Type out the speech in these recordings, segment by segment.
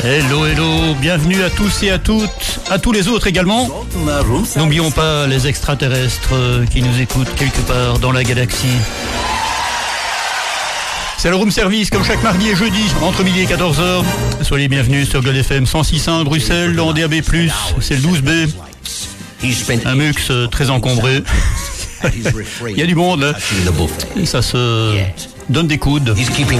Hello, hello, bienvenue à tous et à toutes, à tous les autres également. N'oublions pas les extraterrestres qui nous écoutent quelque part dans la galaxie. C'est le room service comme chaque mardi et jeudi entre midi et 14h. Soyez bienvenus sur Gold FM 106.1 Bruxelles en DAB+, c'est le 12B. Un mux très encombré. Il y a du monde là. Et ça se donne des coudes.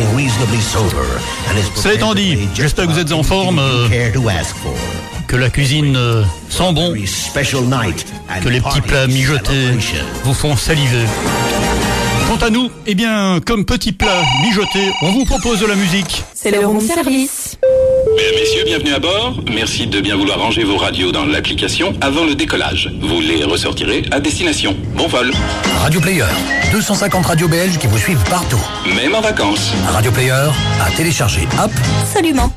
Cela étant dit, j'espère que vous êtes en forme, que la cuisine sent bon, que les petits plats mijotés vous font saliver. Quant à nous, eh bien, comme petit plat mijoté, on vous propose de la musique. C'est le room service. Mesdames, messieurs, bienvenue à bord. Merci de bien vouloir ranger vos radios dans l'application avant le décollage. Vous les ressortirez à destination. Bon vol. Radio Player, 250 radios belges qui vous suivent partout. Même en vacances. Radio Player, à télécharger. Hop. Absolument.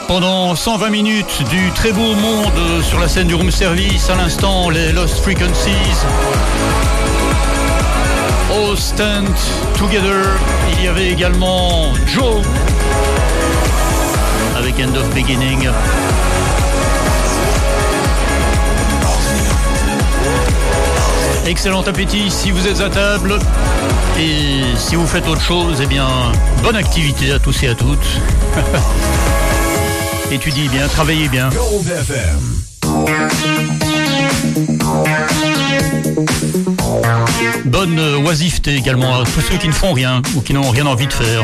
Pendant 120 minutes du très beau monde sur la scène du room service, à l'instant les Lost Frequencies, All Stand Together. Il y avait également Joe avec End of Beginning. Excellent appétit si vous êtes à table, et si vous faites autre chose, eh bien, bonne activité à tous et à toutes. Étudiez bien, travaillez bien. Bonne oisiveté également à tous ceux qui ne font rien ou qui n'ont rien envie de faire.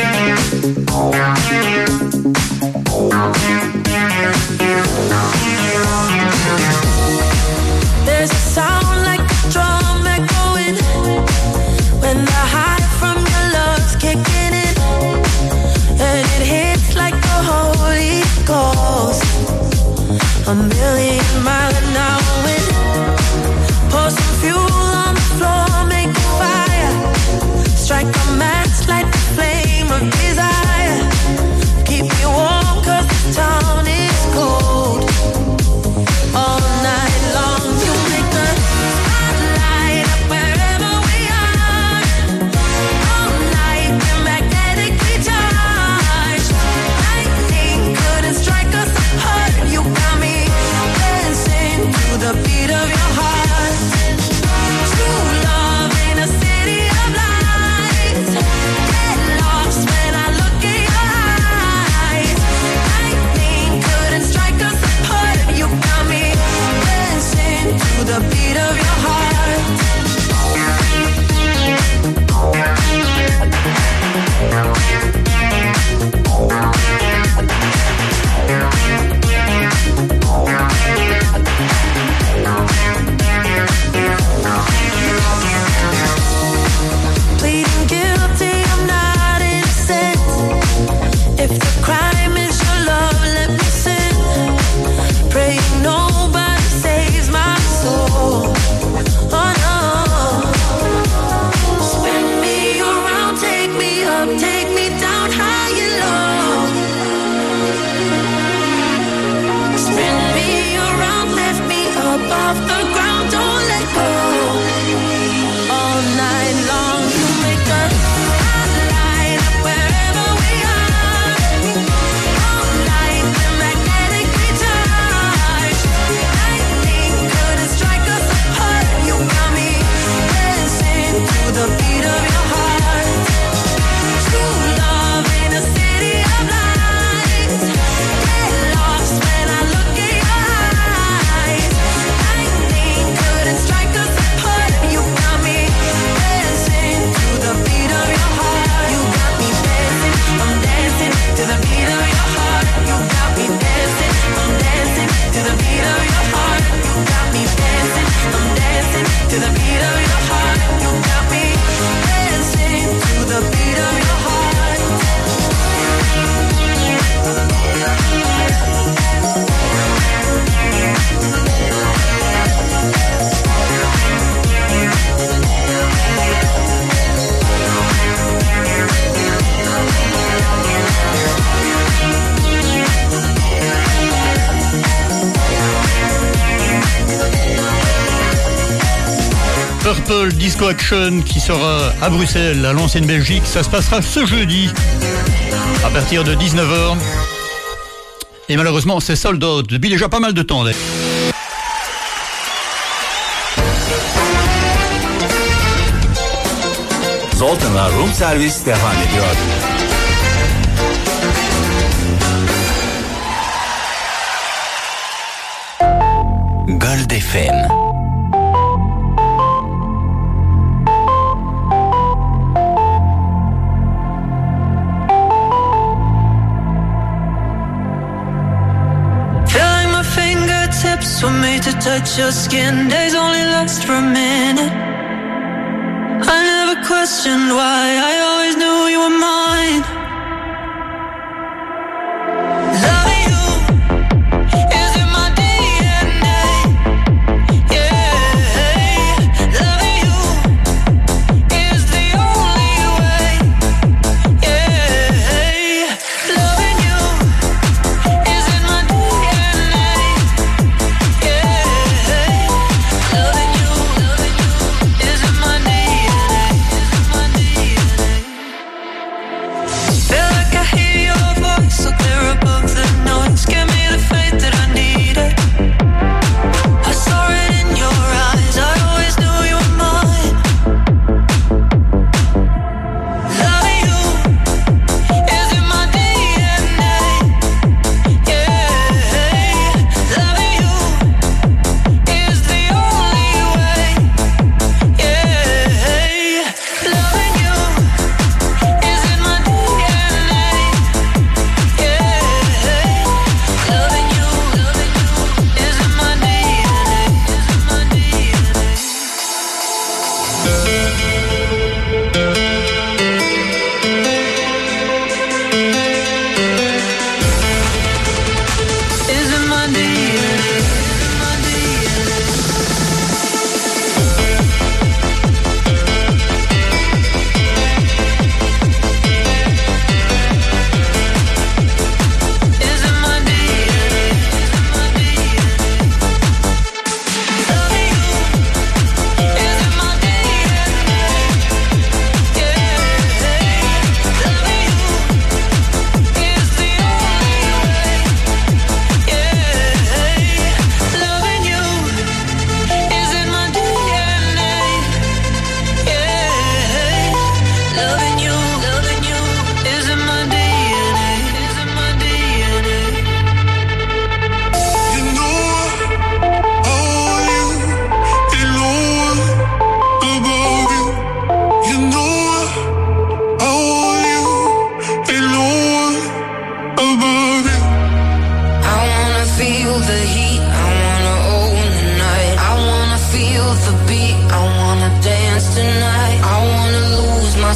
There's a sound like a drum echoing when the high from your love's kicking in, and it hits like the Holy Ghost. A million miles an hour wind. Pour some fuel on the floor, make a fire. Strike a match, light the flame of desire. Keep you warm 'cause the town is cold. All night long you make the spotlight up wherever we are. All night we're magnetically charged. Lightning couldn't strike us apart. You got me dancing to the beat of your heart. True love in a city of lights. Get lost when I look in your eyes. Lightning couldn't strike us apart. You got me dancing to the beat of your heart. Pleading guilty, I'm not innocent. If the crime is your love, let me sin. Praying nobody saves my soul. Oh no. Spin me around, take me up, take me down high and low. Spin me around, lift me up off the ground, don't let go. All night long you make the spotlight up wherever we are. All night we're magnetically charged. Lightning couldn't strike us apart. You got me dancing to the beat of your heart. True love in a city of lights. Get lost when I look in your eyes. Lightning couldn't strike us apart. You got me dancing to the beat of your heart. You got me dancing, I'm dancing to the beat of your heart. You got me dancing, I'm dancing to the beat of your heart. You got me dancing, I'm dancing to the beat of your heart. You got me dancing to the beat of your heart. Purple Disco Action qui sera à Bruxelles, à l'ancienne Belgique. Ça se passera ce jeudi à partir de 19h. Et malheureusement, c'est sold out depuis déjà pas mal de temps. Zoltan'la Room Servis devam ediyor. Gold FM. Feeling my fingertips were made to touch your skin. Days only last for a minute. I never questioned why, I always knew you were mine. Loving you is in my DNA. Yeah, loving you is the only way. Yeah, loving you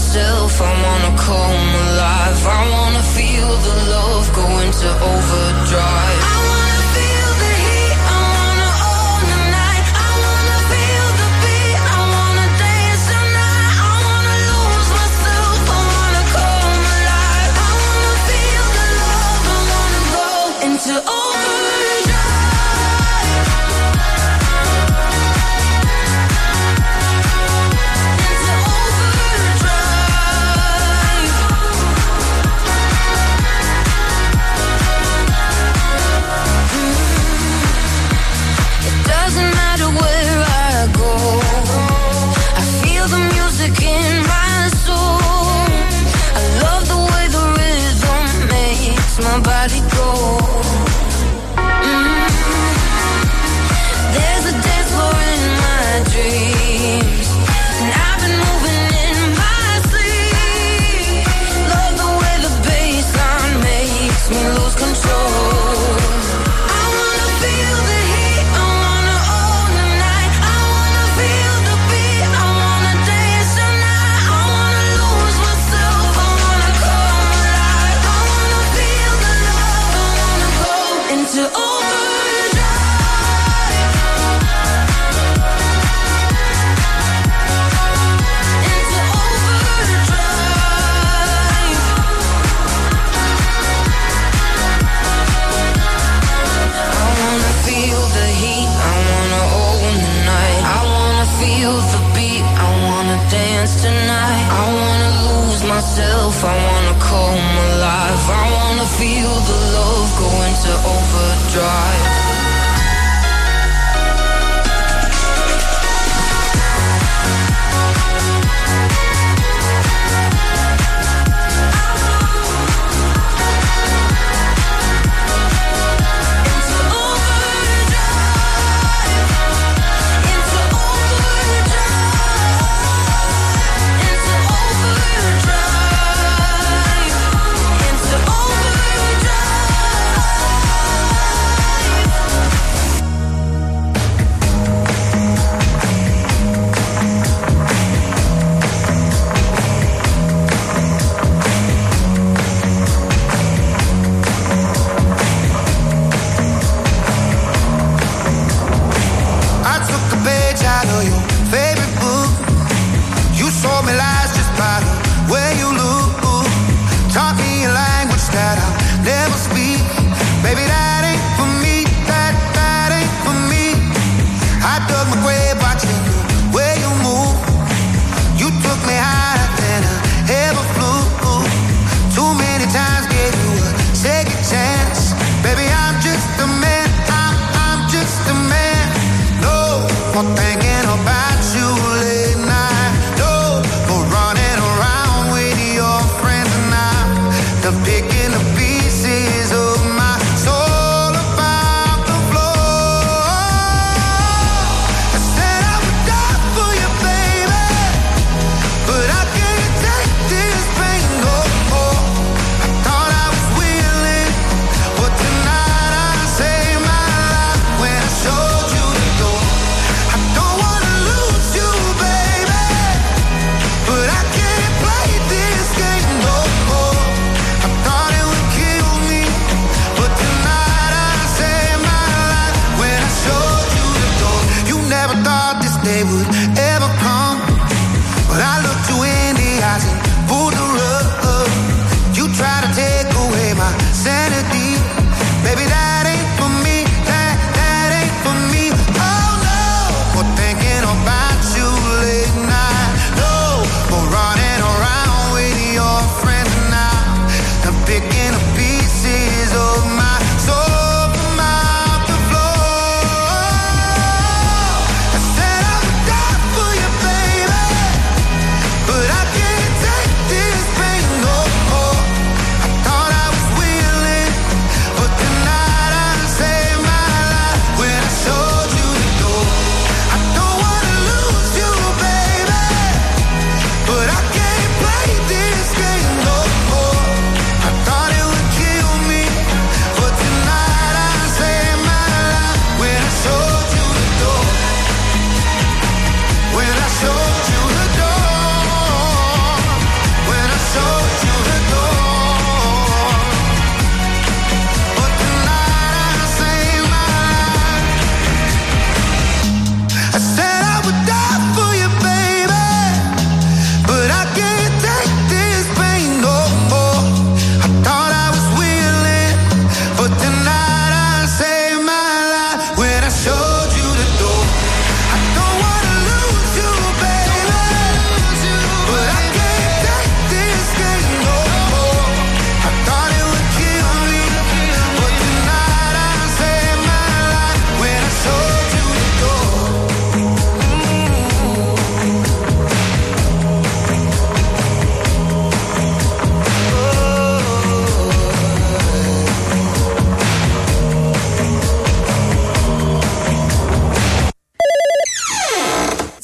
myself, I wanna come alive. I wanna feel the love go into overdrive. I wanna feel the heat, I wanna own the night. I wanna feel the beat, I wanna dance tonight. I wanna lose myself, I wanna come alive. I wanna feel the love, I wanna go into overdrive. My body go. There's a dance floor in my dreams, and I've been moving in my sleep. Love the way the bassline makes me lose control. I wanna feel the heat, I wanna own the night. I wanna feel the beat, I wanna dance tonight. I wanna lose myself, I wanna come alive. I wanna feel the love, I wanna go into overdrive. Into overdrive. I wanna feel the heat, I wanna own the night. I wanna feel the beat, I wanna dance tonight. I wanna lose myself, I wanna come alive. I wanna feel the love go into overdrive.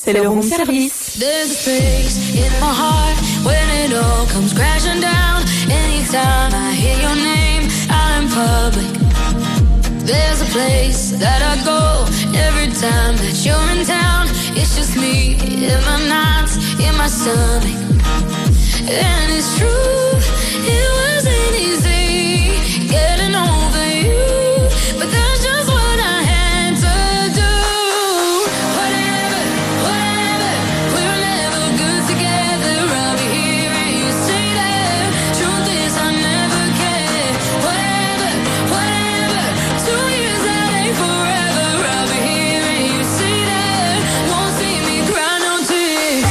c'est le room service. There's a space in my heart when it all comes crashing down. Anytime I hear your name out in public, there's a place that I go every time that you're in town. It's just me in my nights, in my stomach. And it's true, it wasn't easy getting over you, but that's just what I had to do. Whatever, we were never good together. I'll be here and you stay there. Truth is I never cared. Whatever, 2 years that ain't forever. I'll be here and you stay there. Won't see me cry no tears.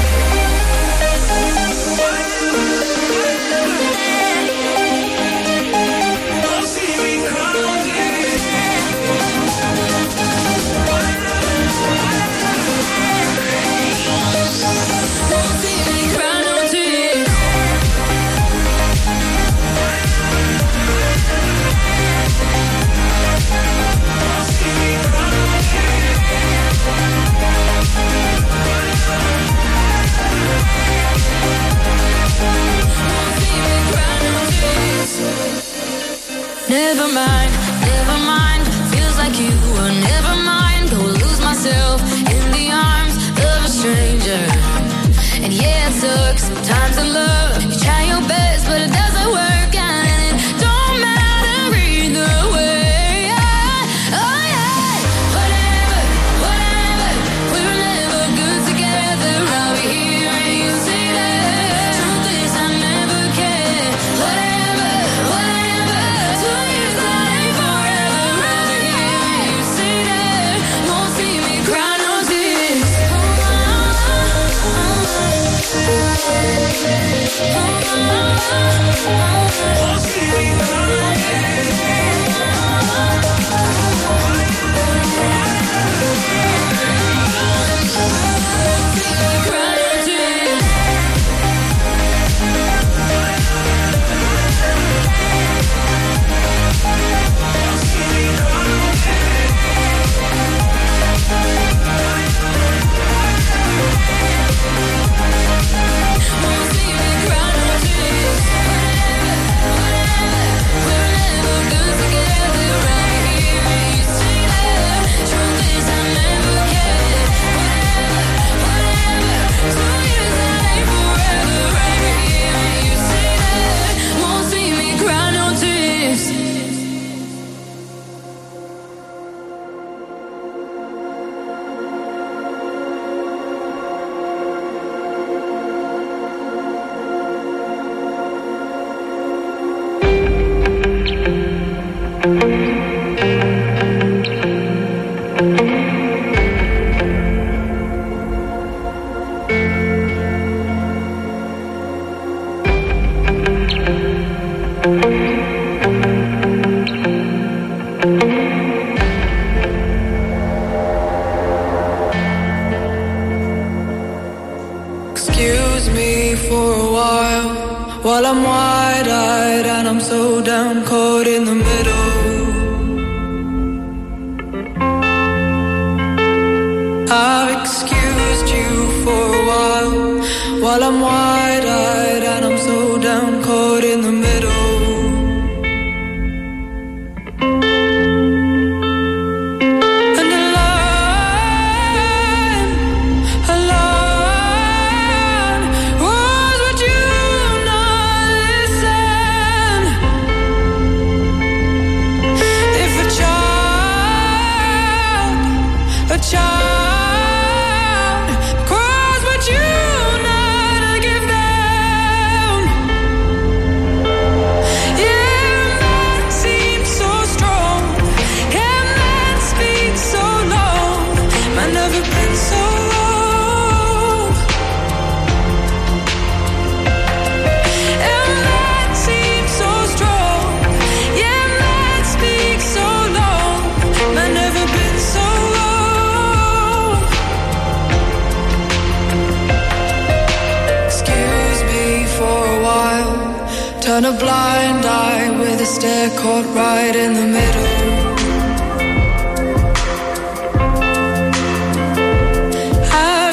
Never mind, feels like you were never mine. Go lose myself in the arms of a stranger. And yeah, it sucks sometimes in love. You try your best, but it doesn't work out, and it don't matter either way. Oh yeah, whatever, we were never good together. I'll be here and you see that. Truth is I never cared. Whatever, 2 years that ain't forever. I'll be here and you see that. Won't see me cry no tears. Won't see me cry no Excuse me for a while I'm wide-eyed and I'm so down caught in the middle. I've excused you for a while I'm wide-eyed and I'm so down caught in the middle. Turn a blind eye with a stare caught right in the middle.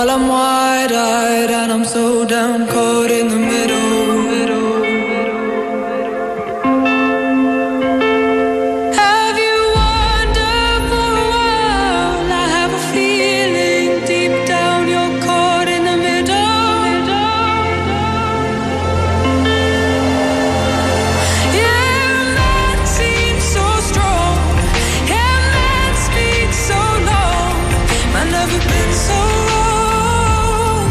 while I'm wide-eyed and I'm so down caught in the middle. Have you wandered for a while? I have a feeling deep down you're caught in the middle. Yeah, man seems so strong. Yeah, man speaks so long. Man never been so wrong.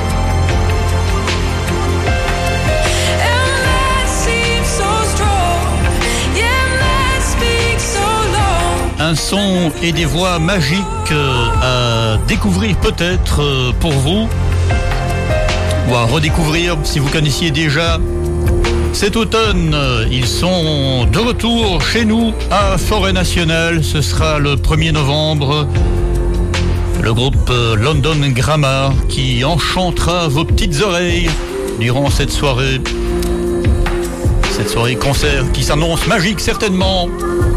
Yeah, man seems so strong. Yeah, man speaks so long. Un son et des voix magiques à découvrir peut-être pour vous, ou à redécouvrir si vous connaissiez déjà. Cet automne, ils sont de retour chez nous à Forêt Nationale. Ce sera le 1er novembre. Le groupe London Grammar qui enchantera vos petites oreilles durant cette soirée. Cette soirée concert qui s'annonce magique certainement.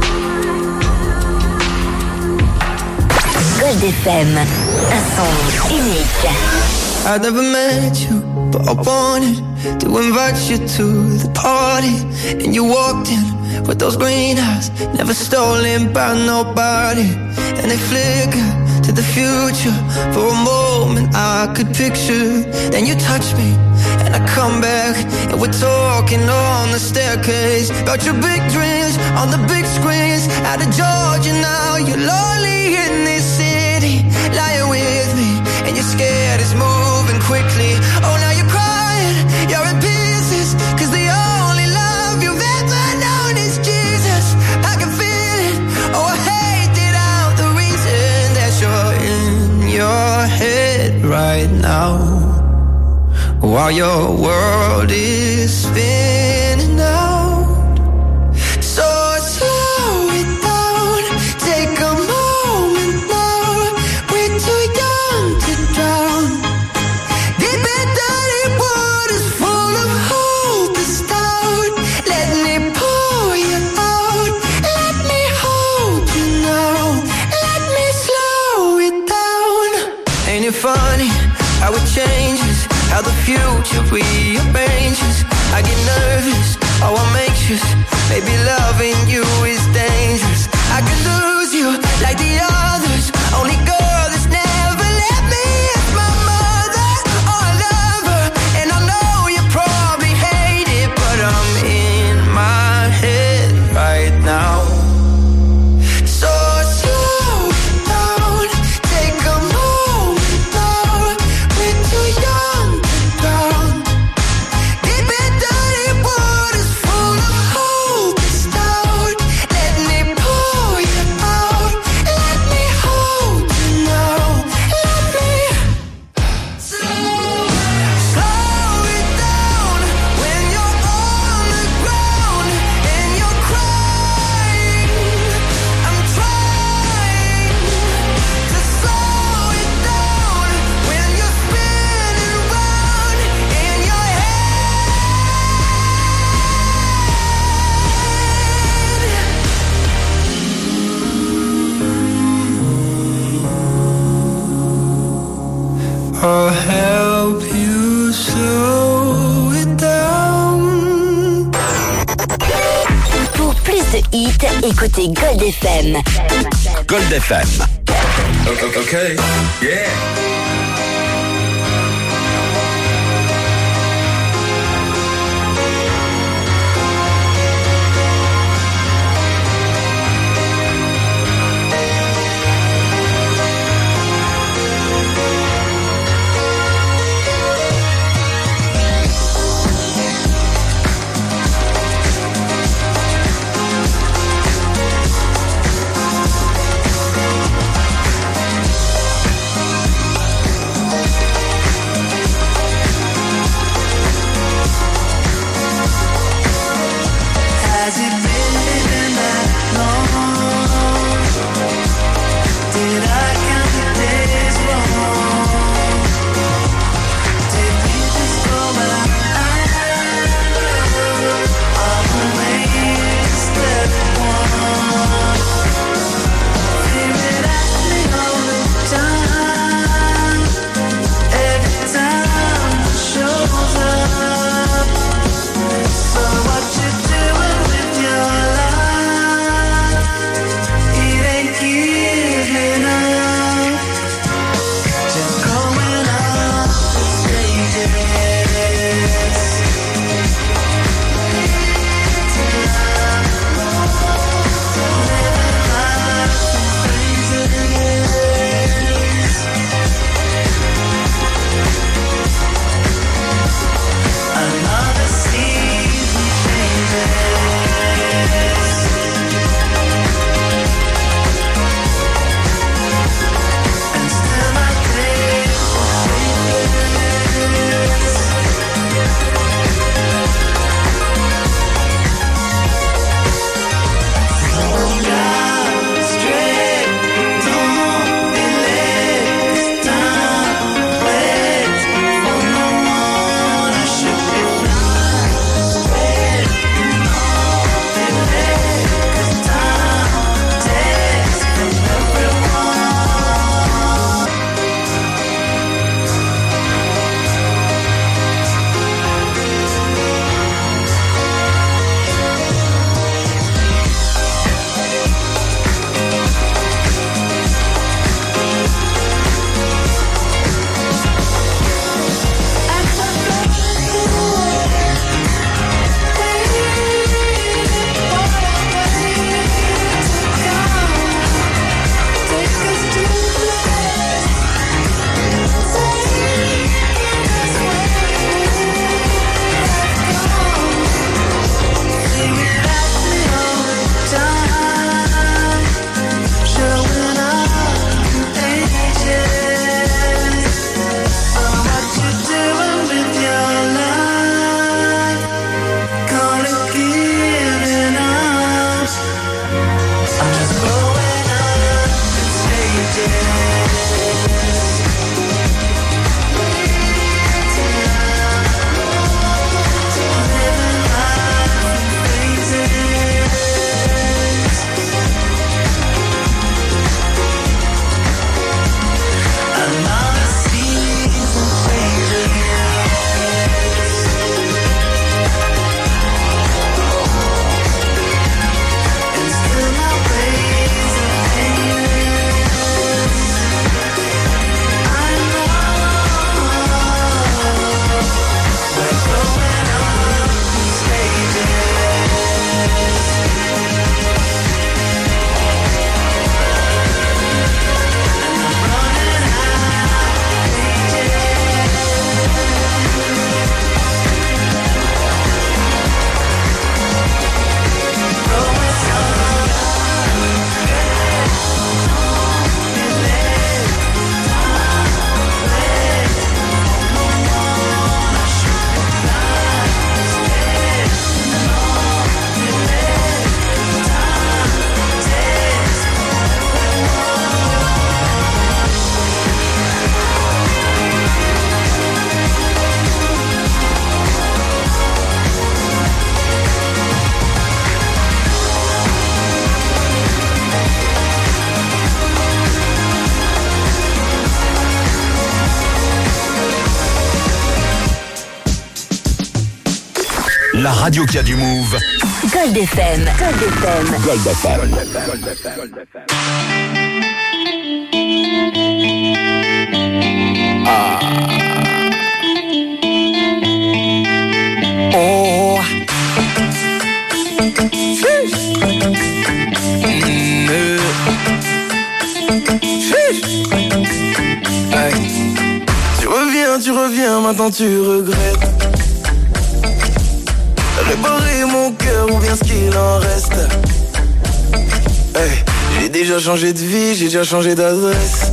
Gold FM, un son unique. I never met you, but I wanted to invite you to the party. And you walked in with those green eyes, never stolen by nobody. And they flicker to the future. For a moment I could picture. Then you touch me, and I come back, and we're talking on the staircase about your big dreams on the big screens. Out of Georgia now, you're lonely in this city, lying with me, and you're scared it's moving quickly. Oh, now you're crying, you're in pieces, 'cause the only love you've ever known is Jesus. I can feel it, oh, I hate it out, the reason that you're in your head right now, while your world is spinning out. So slow it down, take a moment now. We're too young to drown. Deep in dirty waters full of hope is down. Let me pull you out. Let me hold you now. Let me slow it down. Ain't it funny how it changes, how the future rearranges? I get nervous, oh I'm anxious. Maybe loving you is dangerous. I could lose you like the others. Only girl that's never let me is my mother. Oh, I love her, and I know you probably hate it, but I'm in my head right now. So slow it down, take a moment now. We're too young to drown. Deep in dirty waters full of hope is down. Let me pull you out. Let me hold you now. Let me slow it down when you're on the ground and you're crying. I'm trying to slow it down when you're spinning round in your head. I'll help you slow it down. Pour plus de hits, écoutez Gold FM. Gold FM. Okay, yeah. La radio qui a du move. Gold FM. Gold FM. Gold FM. Oh. Hey. Tu reviens, maintenant tu regrettes. Réparer mon cœur ou bien ce qu'il en reste. Hey. J'ai déjà changé de vie, j'ai déjà changé d'adresse.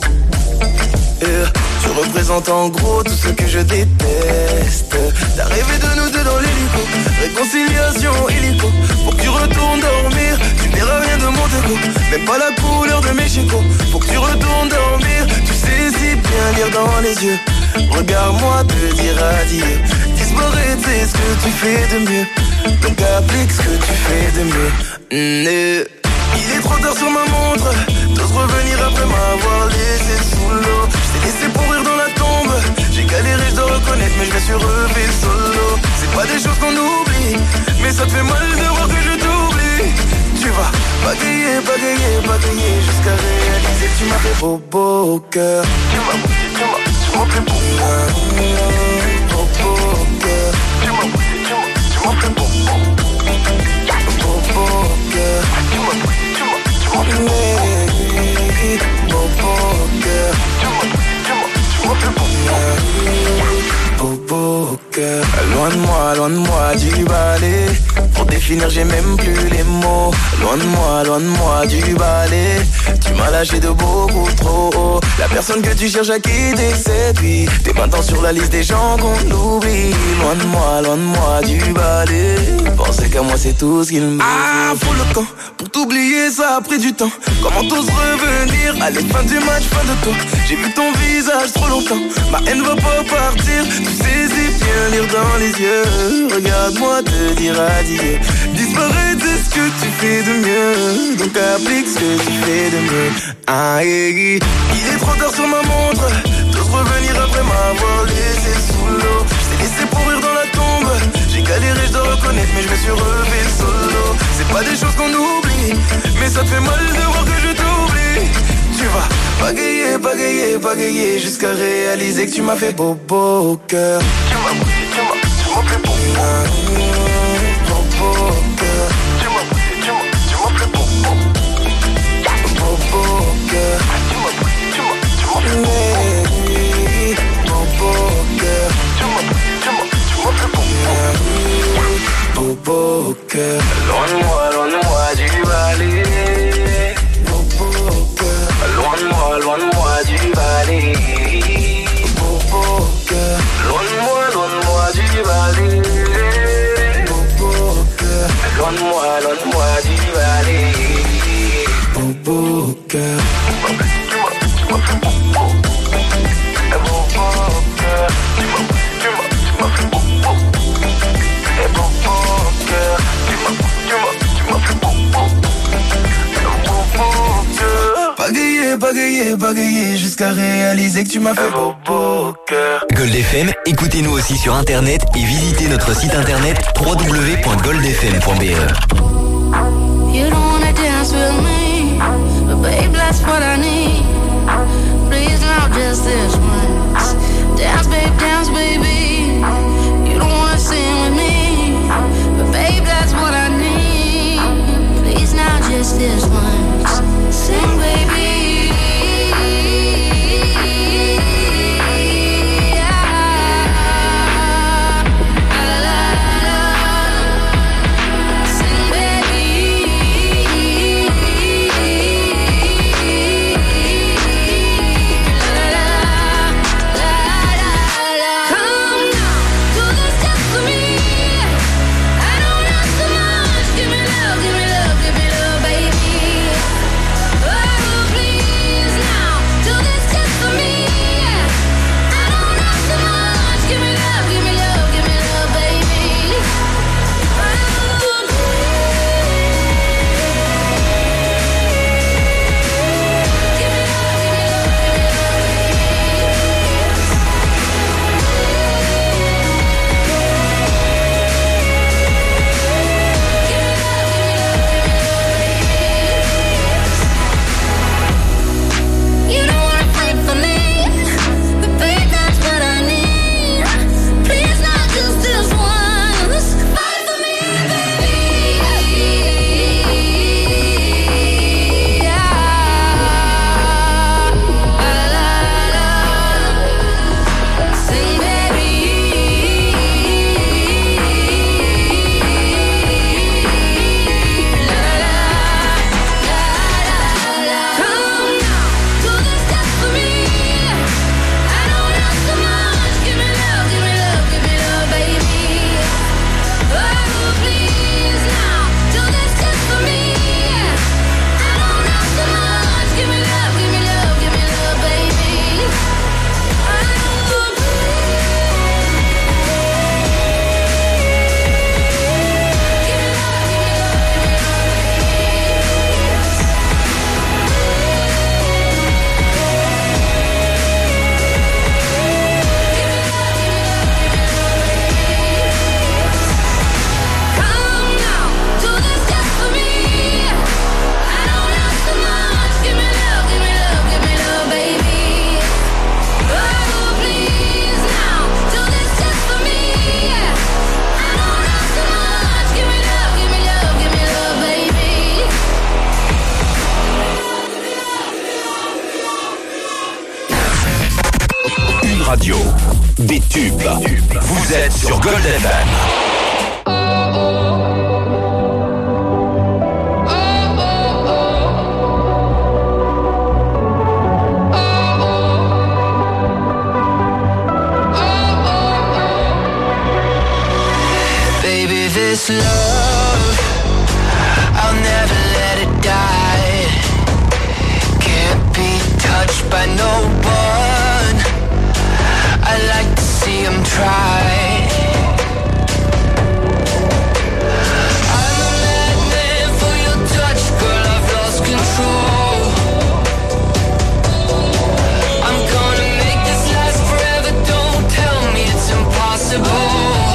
Tu représentes en gros tout ce que je déteste. T'as rêvé de nous deux dans l'hélico. Réconciliation illico. Faut que tu retournes dormir. Tu verras rien de mon déco. Même pas la couleur de mes chicots. Faut que tu retournes dormir. Tu sais si bien lire dans les yeux. Regarde-moi te dire adieu. Disparaître c'est ce que tu fais de mieux. Donc applique ce que tu fais de mieux. Il est trop tard sur ma montre. T'oses revenir après m'avoir laissé sous l'eau. J't'ai laissé pourrir dans la tombe. J'ai galéré, je dois reconnaître, mais je me suis relevé solo. C'est pas des choses qu'on oublie, mais ça te fait mal de voir que je t'oublie. Tu vas bagayer, bagayer, bagayer jusqu'à réaliser que tu m'as fait bobo au cœur. Tu m'as fait bobo au cœur. Tu m'as fait bobo au cœur. Loin de moi du balai. Pour définir j'ai même plus les mots. Loin de moi du balai. Tu m'as lâché de beaucoup trop haut. La personne que tu cherches à quitter c'est lui. T'es maintenant sur la liste des gens qu'on oublie. Loin de moi du balai. Penser qu'à moi c'est tout ce qu'il me. Ah, faut le camp. Pour t'oublier ça a pris du temps. Comment t'oses revenir? Allez, fin du match, fin de toi. J'ai vu ton visage trop longtemps. Ma haine va pas partir. Tu sais si bien lire dans les yeux. Regarde-moi te dire adieu. Disparaître c'est ce que tu fais de mieux. Donc applique ce que tu fais de mieux. Ah, il est trop tard sur ma montre. T'oses revenir après m'avoir laissé sous l'eau. J't'ai laissé pourrir dans la tombe. J'ai galéré, je dois reconnaître, mais je me suis relevé solo. C'est pas des choses qu'on oublie, mais ça te fait mal de voir que je t'oublie. Tu vas bagayer, bagayer, bagayer jusqu'à réaliser que tu m'as fait bobo au cœur. Tu m'as fait bobo au cœur. Tu m'as fait bobo au cœur. Tu m'as fait bobo au cœur. Bobo au cœur. Loin de moi du balai. Bobo au cœur. Loin de moi du balai. Bobo au cœur. Loin de moi du balai. Bobo au cœur. Loin de moi du balai. Bobo au cœur. Tu m'as fait bobo. Bobo au cœur. Tu m'as fait bobo. Bagayer jusqu'à réaliser que tu m'as fait bobo au cœur. Gold FM, écoutez-nous aussi sur internet et visitez notre site internet www.goldfm.be. You don't wanna dance with me, but babe, that's what I need. Please now just this once. Dance, baby. You don't wanna sing with me, but babe, that's what I need. Please now just this once. Sing, baby. Sing, baby. radio. Des tubes. Vous êtes sur Gold FM. Baby, this love, I'll never let it die. Can't be touched by no one. I like to see him try. I'm a madman for your touch, girl, I've lost control. I'm gonna make this last forever, don't tell me it's impossible.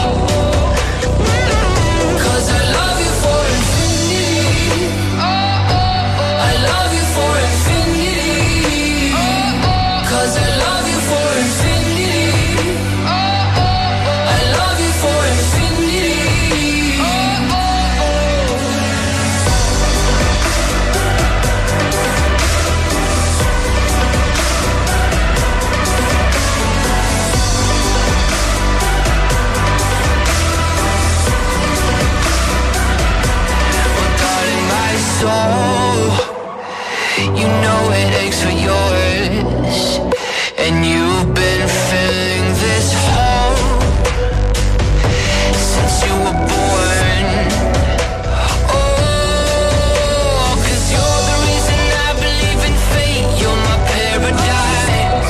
You know it aches for yours, and you've been filling this hole since you were born. Oh, 'cause you're the reason I believe in fate. You're my paradise,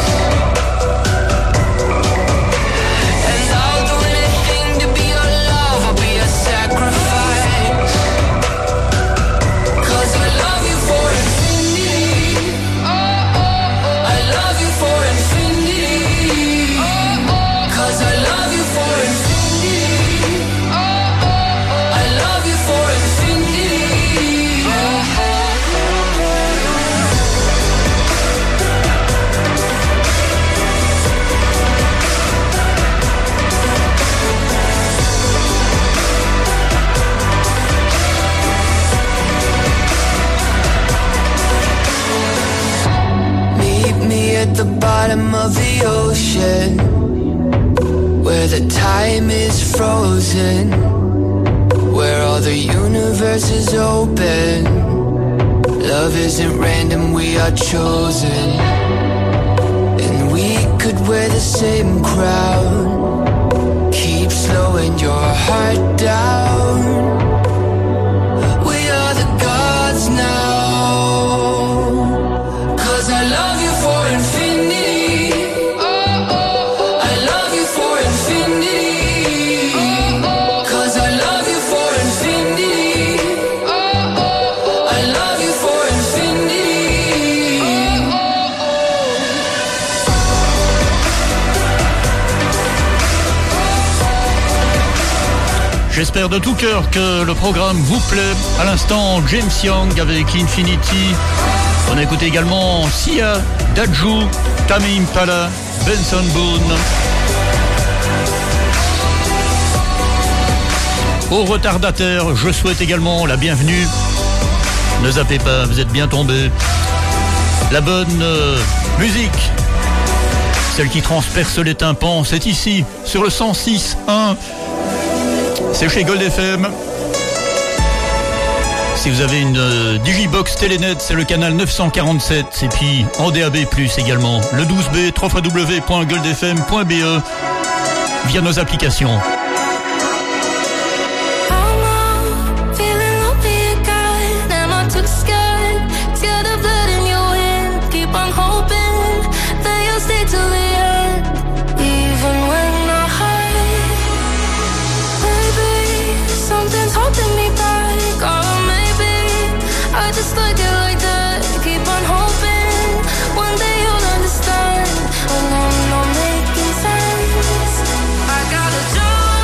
and I'll do anything to be your love. I'll be a sacrifice, 'cause I love you for infinity. I love you for infinity. 'Cause I love you for infinity. I love you for infinity. Meet me at the bottom of the ocean, where the time is frozen, where all the universe is open. Love isn't random, we are chosen, and we could wear the same crown. Keep slowing your heart down. We are the gods now, 'cause I love you for infinity. I love you for infinity. 'Cause I love you for infinity. I love you for infinity. J'espère de tout cœur que le programme vous plaît. À l'instant, James Young avec Infinity. On a écouté également Sia, Dadju, Tame Impala, Benson Boone. Aux retardataires, je souhaite également la bienvenue. Ne zappez pas, vous êtes bien tombés. La bonne musique, celle qui transperce les tympans, c'est ici, sur le 106.1. C'est chez Gold FM. Si vous avez une Digibox Telenet, c'est le canal 947. Et puis en DAB+, également, le 12B, www.goldfm.be, via nos applications. Just like it like that, keep on hoping one day you'll understand when I'm not making sense. I got a job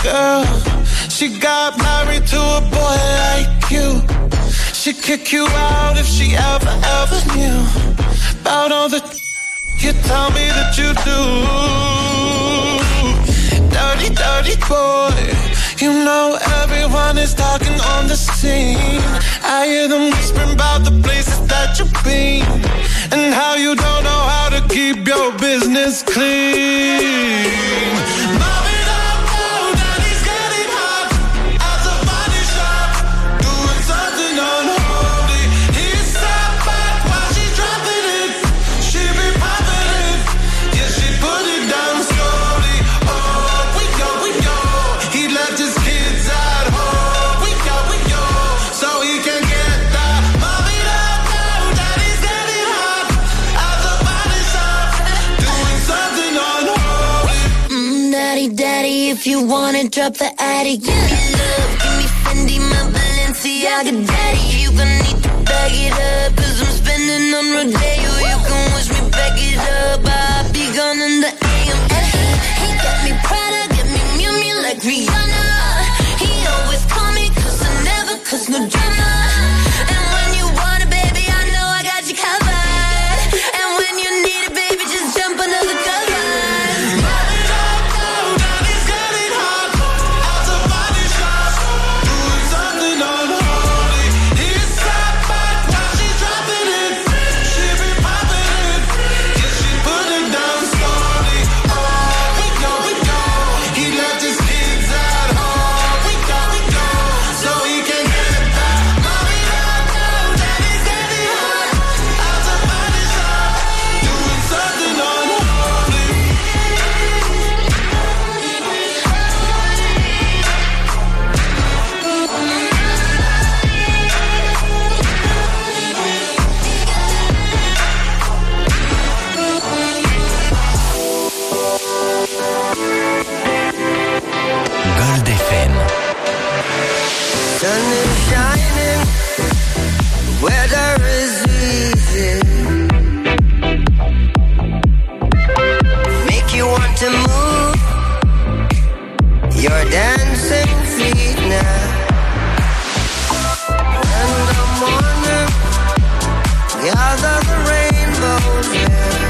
girl. She got married to a boy like you. She'd kick you out if she ever knew about all the you tell me that you do. Dirty, dirty boy. You know everyone is talking on the scene. I hear them whispering about the places that you've been and how you don't know how to keep your business clean. If you wanna drop the attic, give me love, give me Fendi, my Balenciaga daddy. You gon' need to bag it up, 'cause I'm spending on Rodeo. You can wish me back it up, I'll be gone in the AM. And he got me Prada, got me Miu Miu like Rihanna. He always call me 'cause I never cause no drama. And when you want it, baby, I know I got you covered. And when you need it, baby, just jump under the covers. Sun is shining, weather is easy. Make you want to move your dancing feet now. In the morning, gather the rainbows there.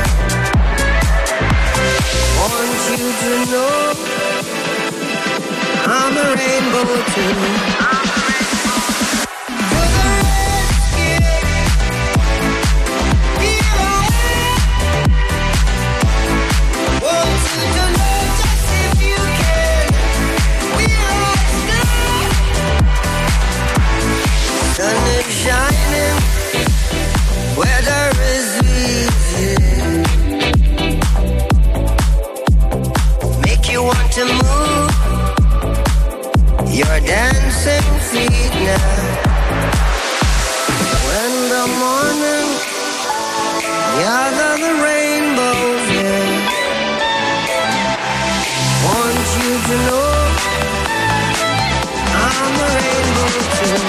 Want you to know I'm a rainbow too. Sun is shining, weather is easy. Make you want to move your dancing feet now. When the morning gather the rainbows in. Want you to know I'm a rainbow too.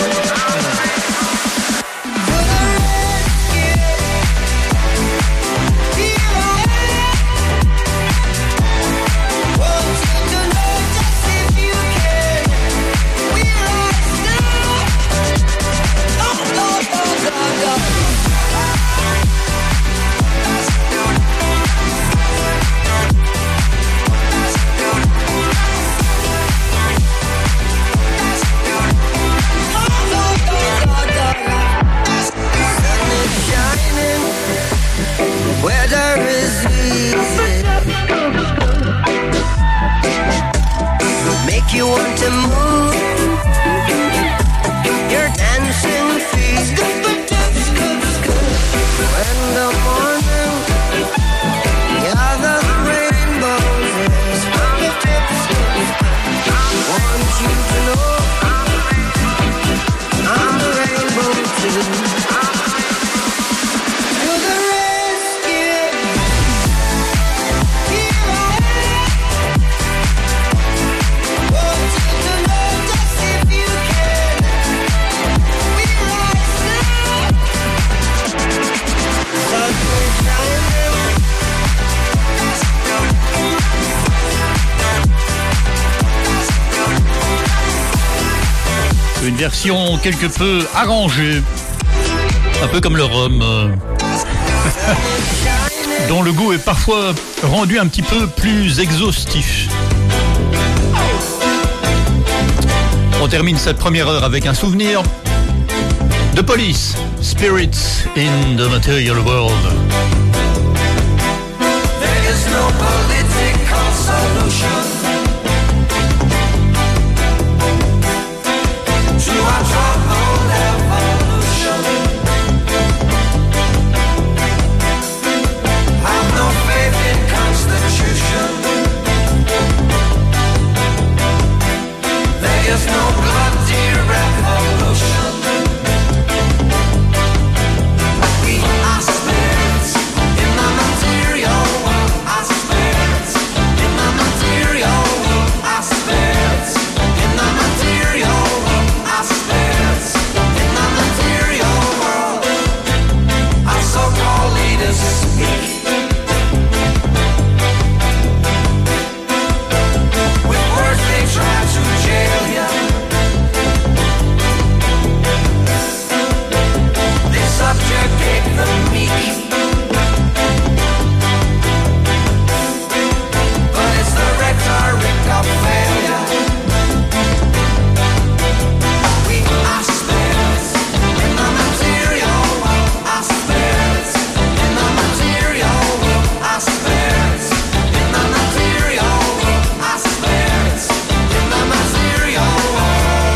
Weather is easy. Make you want to move your dancing feet. When the morning gather the rainbows, want you to know I'm the rainbow too. version quelque peu arrangée, un peu comme le rhum, dont le goût est parfois rendu un petit peu plus exhaustif. On termine cette première heure avec un souvenir de Police, Spirits in the Material World. There is no political solution to our troubled evolution. I've no faith in Constitution. There is no bloody revolution. We are spirits in the material world. Our spirits in the material world. Our spirits in the material world. Our spirits in the material world. Our so-called leaders speak with words they try to jail you. They subjugate the meek, but it's the rhetoric of failure. We are spirits in the material world. Our spirits in the material world. Our spirits in the material world. Our spirits in the material world.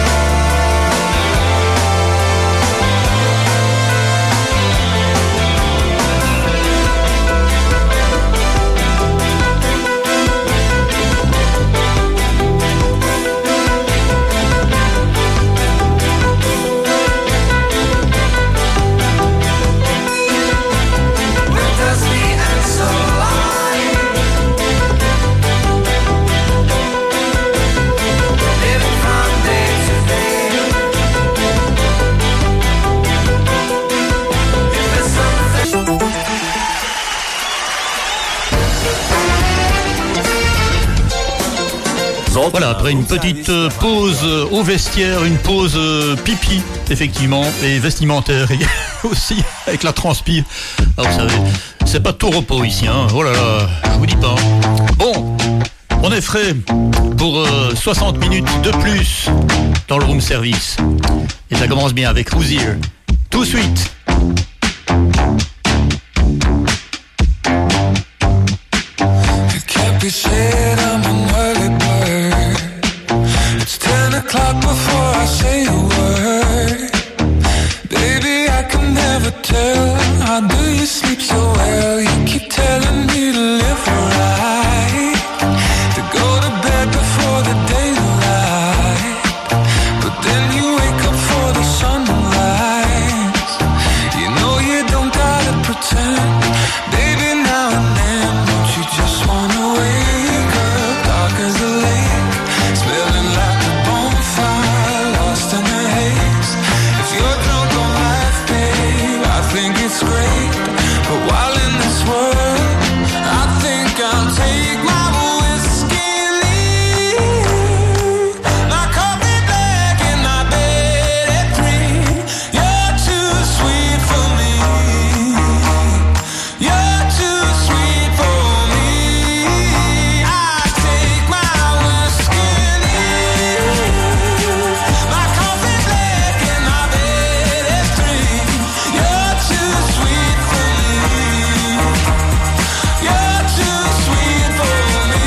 Where does the answer lie? Living from day to day. If it's something. Voilà, après une petite pause au vestiaire, une pause pipi, effectivement, et vestimentaire aussi, avec la transpi. Ah, vous savez, c'est pas tout repos ici, hein. Oh là là, je vous dis pas. Bon, on est frais pour 60 minutes de plus dans le room service. Et ça commence bien avec Hozier. Tout de suite. It can't be said I'm an early bird. It's 10 o'clock before I say a word. Baby, I can never tell. How do you sleep so well? You keep telling me to live right, to go to bed before the daylight. But then you wake up for the sunrise. You know you don't gotta pretend. Baby, now and then, don't you just wanna wake up dark as a lake, smelling like a bonfire, lost in the haze. If you're drunk on life, babe, I think it's great. But while in this world, I think I'll take my whiskey and leave. My coffee black and my bed at 3. You're too sweet for me. You're too sweet for me. I take my whiskey and leave. My coffee black and my bed at 3. You're too sweet for me. You're too sweet for me.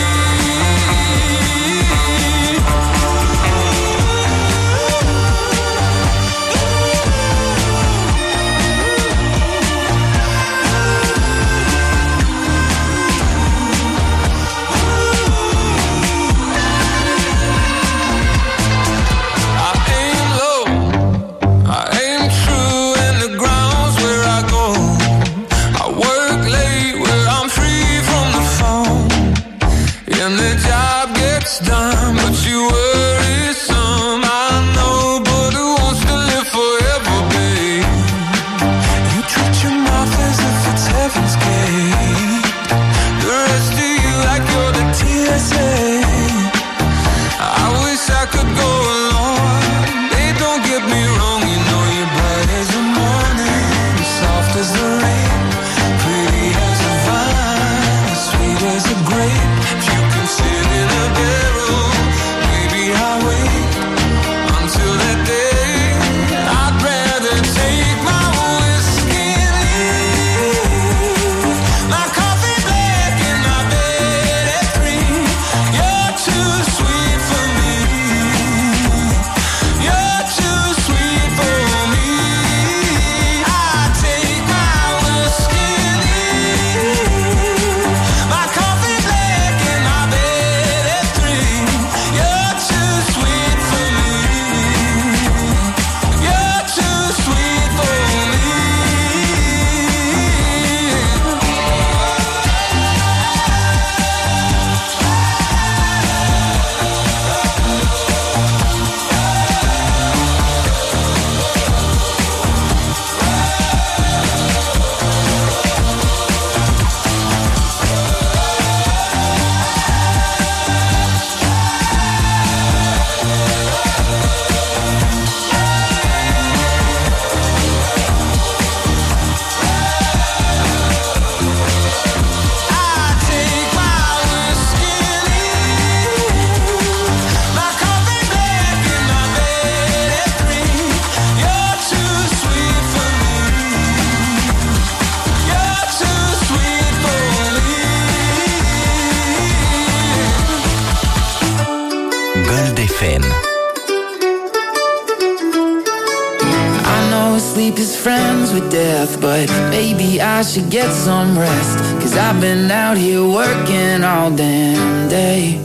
friends with death, but maybe I should get some rest, 'cause I've been out here working all damn day.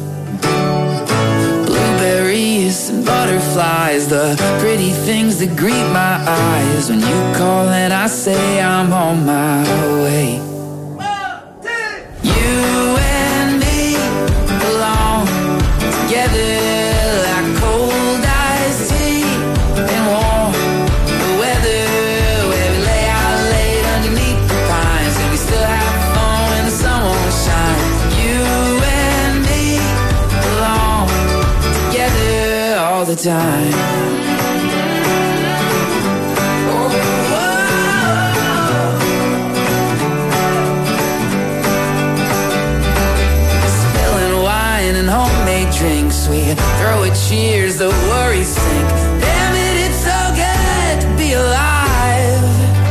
Blueberries and butterflies, the pretty things that greet my eyes when you call and I say I'm on my way. You and me belong together like cold iced tea and warm weather, where we lay out late underneath the pines and we still have fun when the sun won't shine. You and me belong together all the time. Drinks, we throw a cheers, the worries sink. Damn it, it's so good to be alive.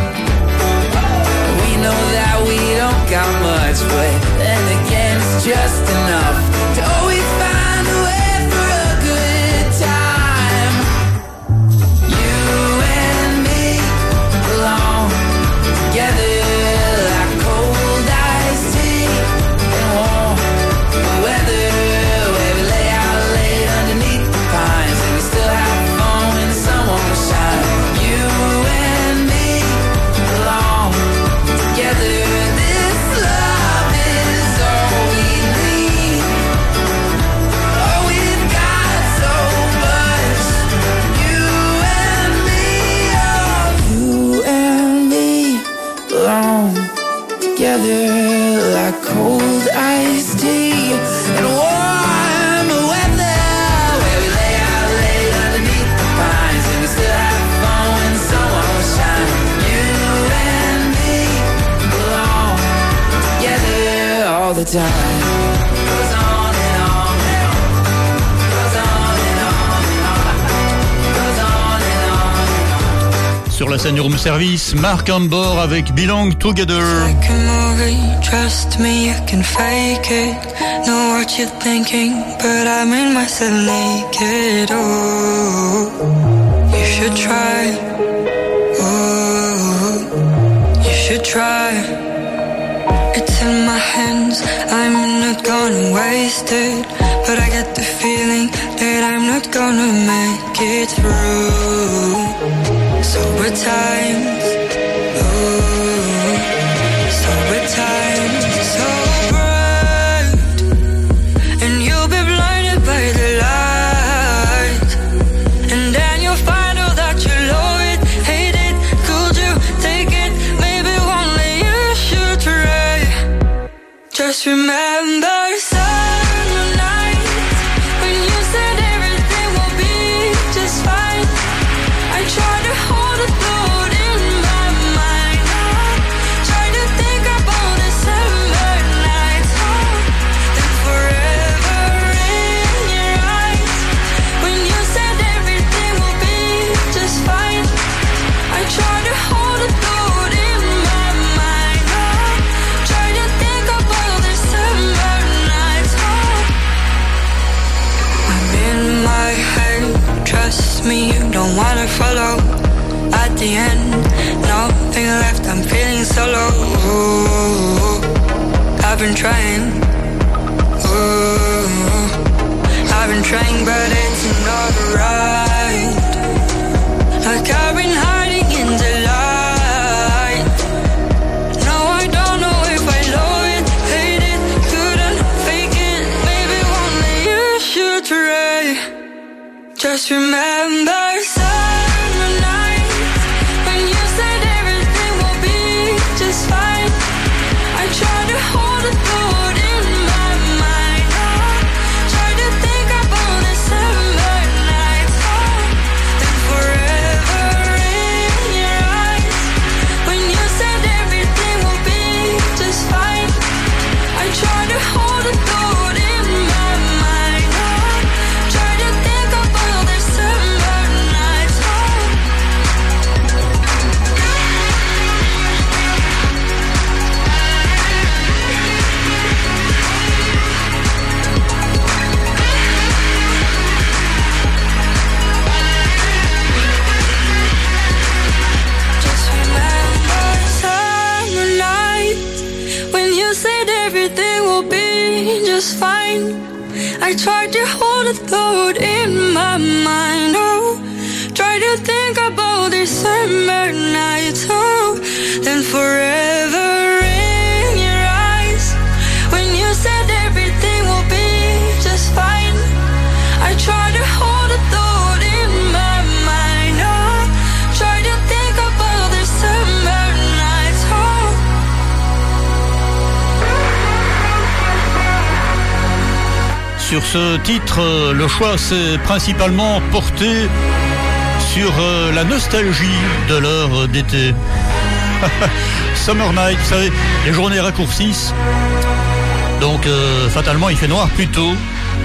We know that we don't got much, but then again it's just enough to always find a way for a good time. You and me belong together like cold iced tea and warm weather. Together like cold iced tea and warm weather, where we lay out late underneath the pines and we still have fun when the sun won't shine. You and me belong together all the time. Goes on and on and on. Goes on and on and on. Goes on and on and on. Sur la scène du room service, Marc Ambor avec Belong Together. Trust me, you can fake it. Know what you're thinking, but I made myself naked. Oh, you should try. Oh, you should try. It's in my hands, I'm not gonna waste it. But I get the feeling that I'm not gonna make it through. Sober times. Sober times, so bright, and you'll be blinded by the light, and then you'll find out that you love it, hate it, could you take it, maybe one day you should try. Just remember summer night, when you said everything will be just fine. I tried to hold the thought in my mind, tried to think about December nights, then forever in your eyes, when you said everything will be just fine. I tried to hold the thought in my mind, tried to think about December nights. I'm in my head, trust me, you don't wanna follow. At the end, nothing left, I'm feeling so low. I've been trying. I've been trying, but it's not right. Like I've been hiding in the light. No, I don't know if I love it, hate it, couldn't fake it. Maybe one day you should try. Just remember summer night, when you said everything will be just fine. I tried to hold the thought in my mind, tried to think about December nights, then forever in your eyes, when you said everything will be just fine. I tried to hold the thought in my mind, tried to think about December. everything will be just fine. I tried to hold a thought in my mind. Oh, try to think about this summer night. Oh, then forever in your eyes. When you said everything will be just fine, I tried to hold a thought in my mind. Oh, try to think about this summer night. Oh. Sur ce titre, le choix s'est principalement porté sur la nostalgie de l'heure d'été. Summer night, vous savez, les journées raccourcissent. Donc fatalement il fait noir plus tôt.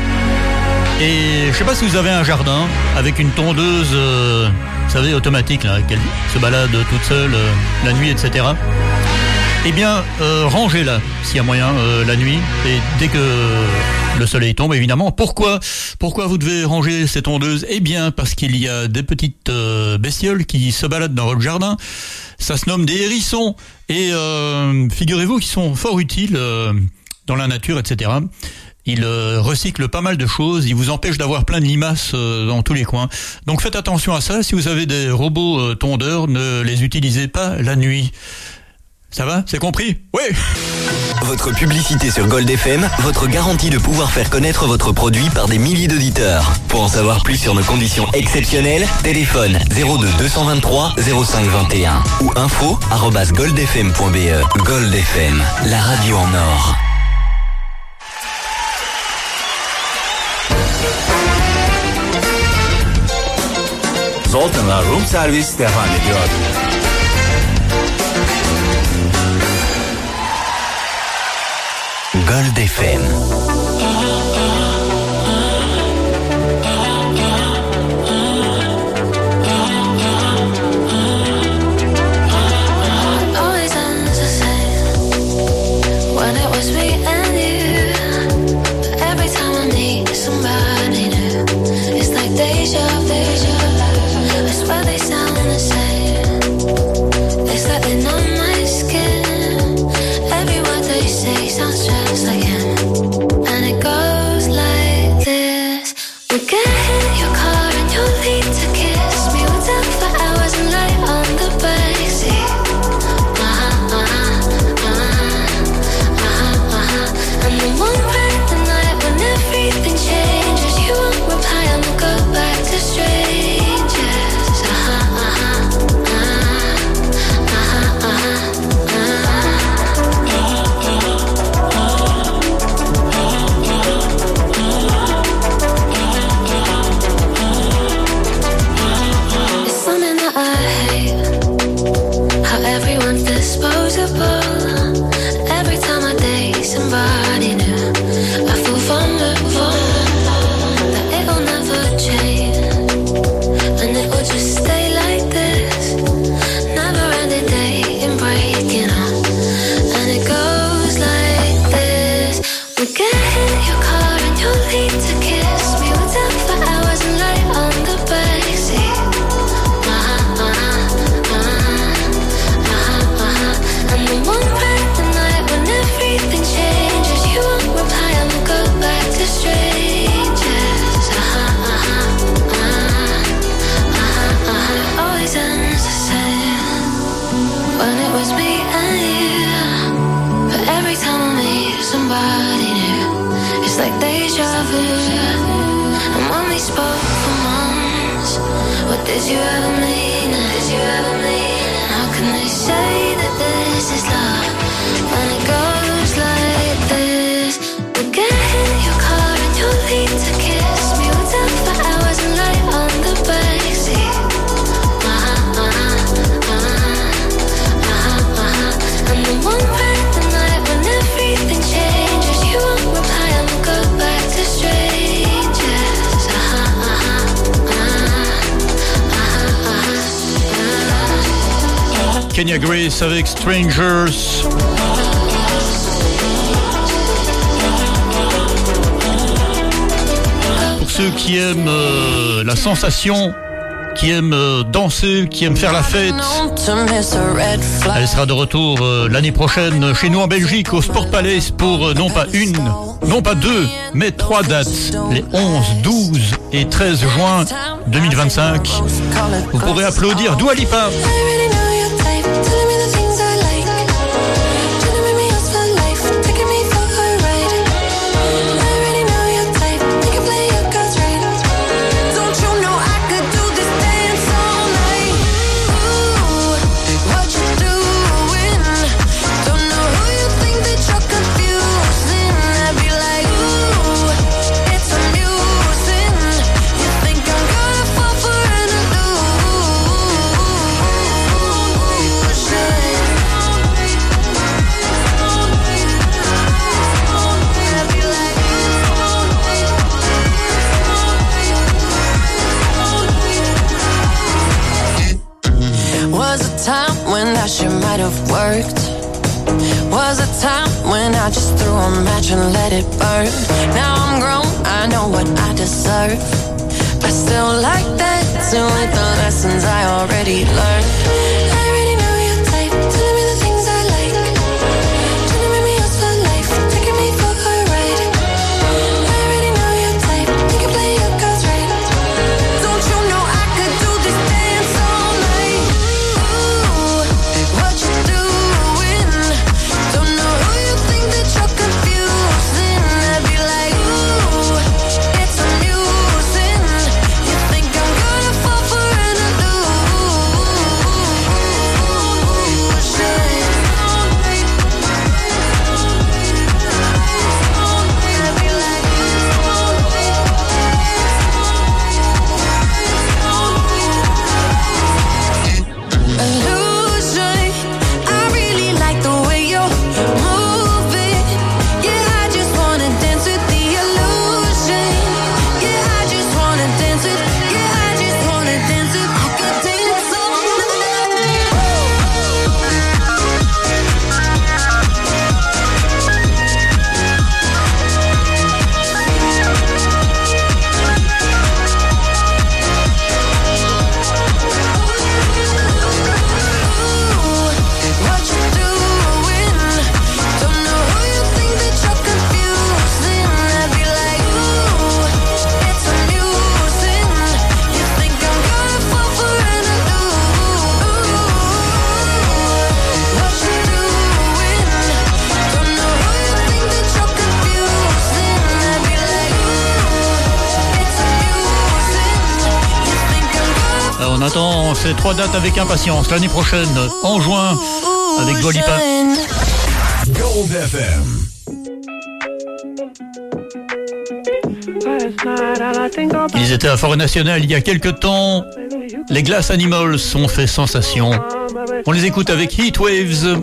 Et je sais pas si vous avez un jardin avec une tondeuse, vous savez, automatique, là, qu'elle se balade toute seule la nuit, etc. Eh bien, rangez-la s'il y a moyen la nuit. Et dès que le soleil tombe, évidemment. Pourquoi vous devez ranger ces tondeuses? Eh bien, parce qu'il y a des petites bestioles qui se baladent dans votre jardin. Ça se nomme des hérissons. Et figurez-vous qu'ils sont fort utiles dans la nature, etc. Ils recyclent pas mal de choses. Ils vous empêchent d'avoir plein de limaces dans tous les coins. Donc faites attention à ça. Si vous avez des robots tondeurs, ne les utilisez pas la nuit. Ça va? C'est compris? Oui. Votre publicité sur Gold FM, votre garantie de pouvoir faire connaître votre produit par des milliers d'auditeurs. Pour en savoir plus sur nos conditions exceptionnelles, téléphone 02 223 05 21 ou info@goldfm.be. Gold FM, la radio en or. Zoltan'la Room Servis devam ediyor. Gold FM. Kenya Grace avec Strangers. Pour ceux qui aiment la sensation qui aime danser, qui aime faire la fête. Elle sera de retour l'année prochaine chez nous en Belgique au Sport Palace pour non pas une, non pas deux, mais 3 dates. Les 11, 12 et 13 juin 2025. Vous pourrez applaudir Dua Lipa. Shit might have worked. Was a time when I just threw a match and let it burn. Now I'm grown, I know what I deserve. I still like that, so with the lessons I already learned. I already know your type, telling me the things I like. Trying to make me yours for life, taking me for a ride. I already know your type, you can play your cards right. Don't you know I could do this dance all night? What you doing? Don't know who you think that you're confusing. I'd be like, ooh, it's amusing. You think I'm gonna fall for an illusion. I really like the way you're moving. Yeah, I just wanna dance with the illusion. Yeah, I just wanna dance with. Yeah, I just wanna dance with. I could dance all what you doing? Don't know who you think that you're confusing. I'd be like, ooh, it's amusing. You think I'm gonna fall for an illusion? What you doing? Don't know who you think that you're confusing. I'd be like, ooh, it's amusing. You think I'm gonna. On attend ces 3 dates avec impatience. L'année prochaine, en juin, avec Dua Lipa. Gold FM. Ils étaient à Forêt Nationale il y a quelques temps. Les Glass Animals ont fait sensation. On les écoute avec Heat Waves.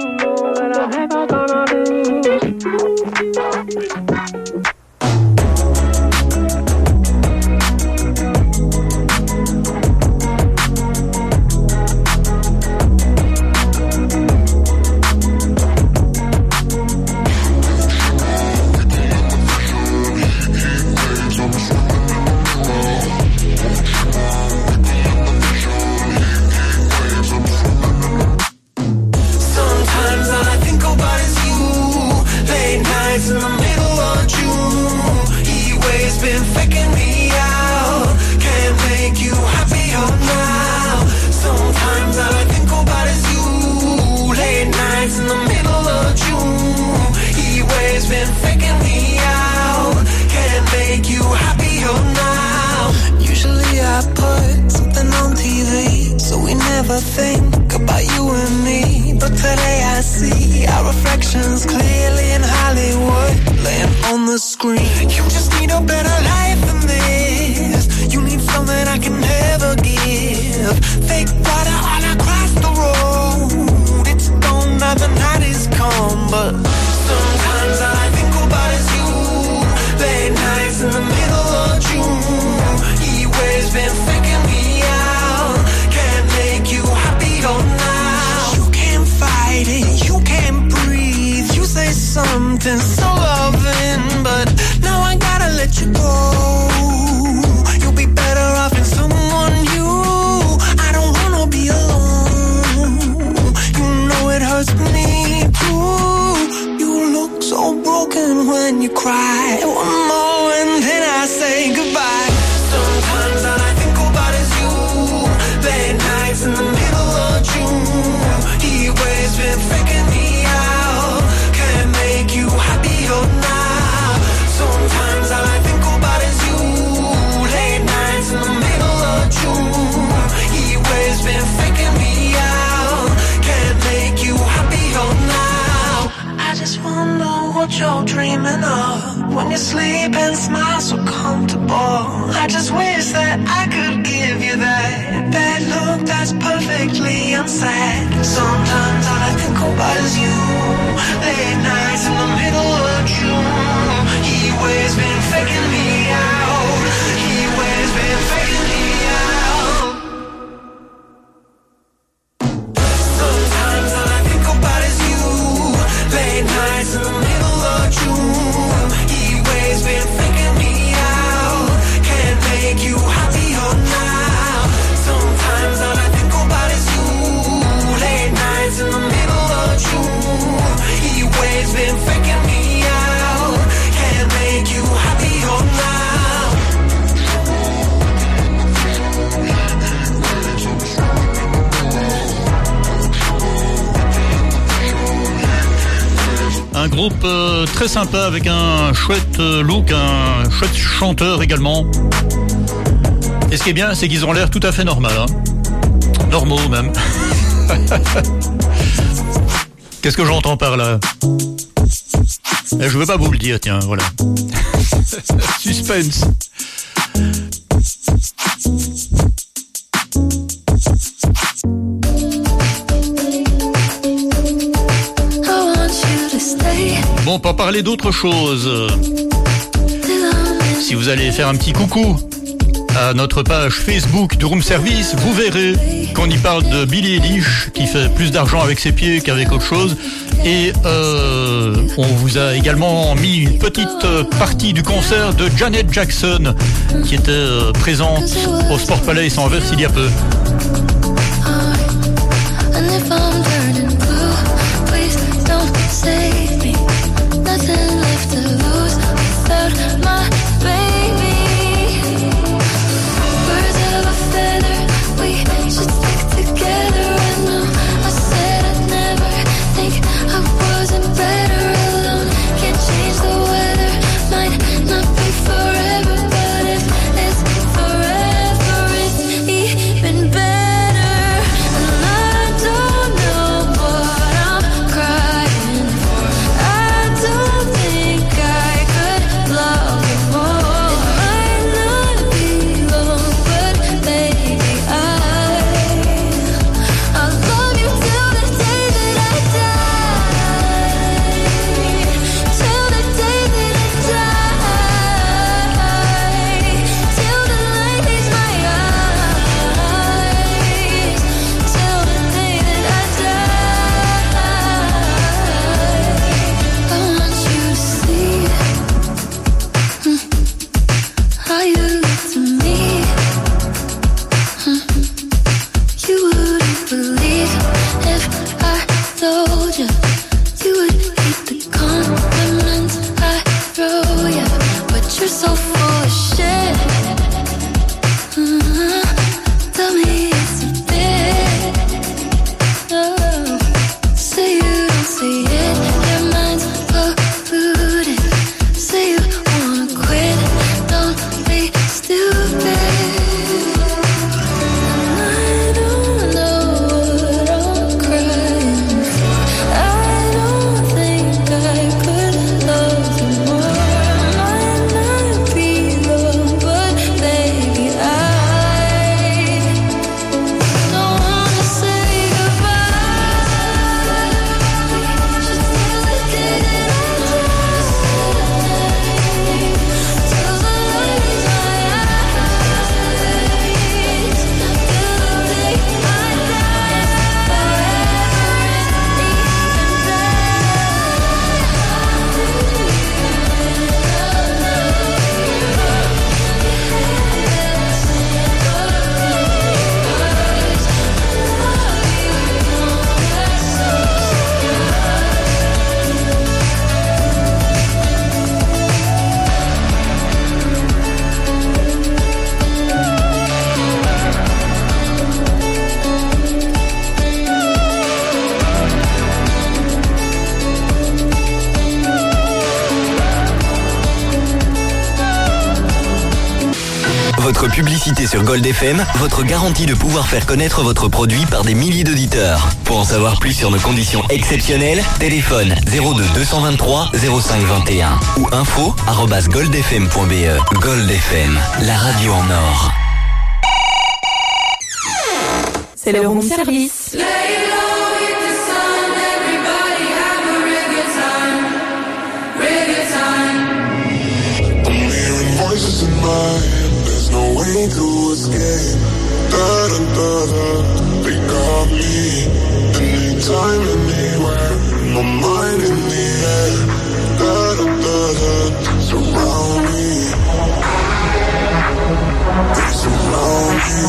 Sometimes all I think about is you. Late nights in the middle of June. He waves been faking me out. Can't make you happier now. Sometimes all I think about is you. Late nights in the middle of June. He waves been faking me out. Can't make you happier now. Usually I put something on TV, so we never think about you and me. But today I see our reflections clearly in Hollywood, laying on the screen. You just need a better life than this. You need something I can never give. Fake water all across the road. It's gone now, the night is come. But sometimes all I think about is you. Late nights in the middle of June. He waves been faking me out. Can't make you happier now. You can't fight it, you can't breathe. You say something so loving, but now I gotta let you go. You'll be better off in someone you you cry. One more and then I say goodbye. Sometimes all I think about is you. Late nights in the middle of June. He always been faking me out. Can't make you happier now. Sometimes all I think about is you. Late nights in the middle of June. He always been faking me out. Can't make you happier now. I just wonder what you're dreaming of. When you sleep and smile so comfortable. I just wish that I could give you that look that's perfectly unsaid. Sometimes all I think about is you. Late nights in the middle of June. He always been faking me out. He always been faking me out. Sometimes all I think about is you. Late nights in the middle of June. He always been faking me out. Can't make you happier now. Sometimes all I think about is you. Late nights in the middle of June. He always been faking me out. Can't make you happier now. Un groupe très sympa avec un chouette look, un chouette chanteur également. Et ce qui est bien, c'est qu'ils ont l'air tout à fait normal, hein. Normaux même. Qu'est-ce que j'entends par là? Je veux pas vous le dire, tiens, voilà. Suspense. Bon, pour parler d'autre chose, si vous allez faire un petit coucou à notre page Facebook du Room Service, vous verrez qu'on y parle de Billie Eilish qui fait plus d'argent avec ses pieds qu'avec autre chose. Et on vous a également mis une petite partie du concert de Janet Jackson qui était présente au Sport Palace en Anvers il y a peu. Nothing left to lose without my baby. Birds of a feather, we should stick together. I know I said I'd never think I wasn't better alone. Can't change the weather, might not be forever, but if it's forever, it's even better. And I don't know what I'm crying for. I don't think I could love you more. It might not be long, but baby, I'll love you till the day that I die. Till the day that I die. Till the light leaves my eyes. Till the day that I die. I want you to see how you look to me. You wouldn't believe if I told you. You would hate the compliments I throw you, but you're so full of shit. Tell me it's a bit. Say you don't see it, your mind's polluted. Say you wanna quit, don't be stupid. And I don't know what I'm crying for. I don't think I could love you more. Might not be Votre publicité sur Gold FM, votre garantie de pouvoir faire connaître votre produit par des milliers d'auditeurs. Pour en savoir plus sur nos conditions exceptionnelles, téléphone 02 223 05 21 ou info@goldfm.be. Gold FM, la radio en or. C'est le room service. Voices in my head, there's no way to escape. Da da da da, they got me. Anytime, anywhere, my mind in the air. Da da da da, surround me. They surround me.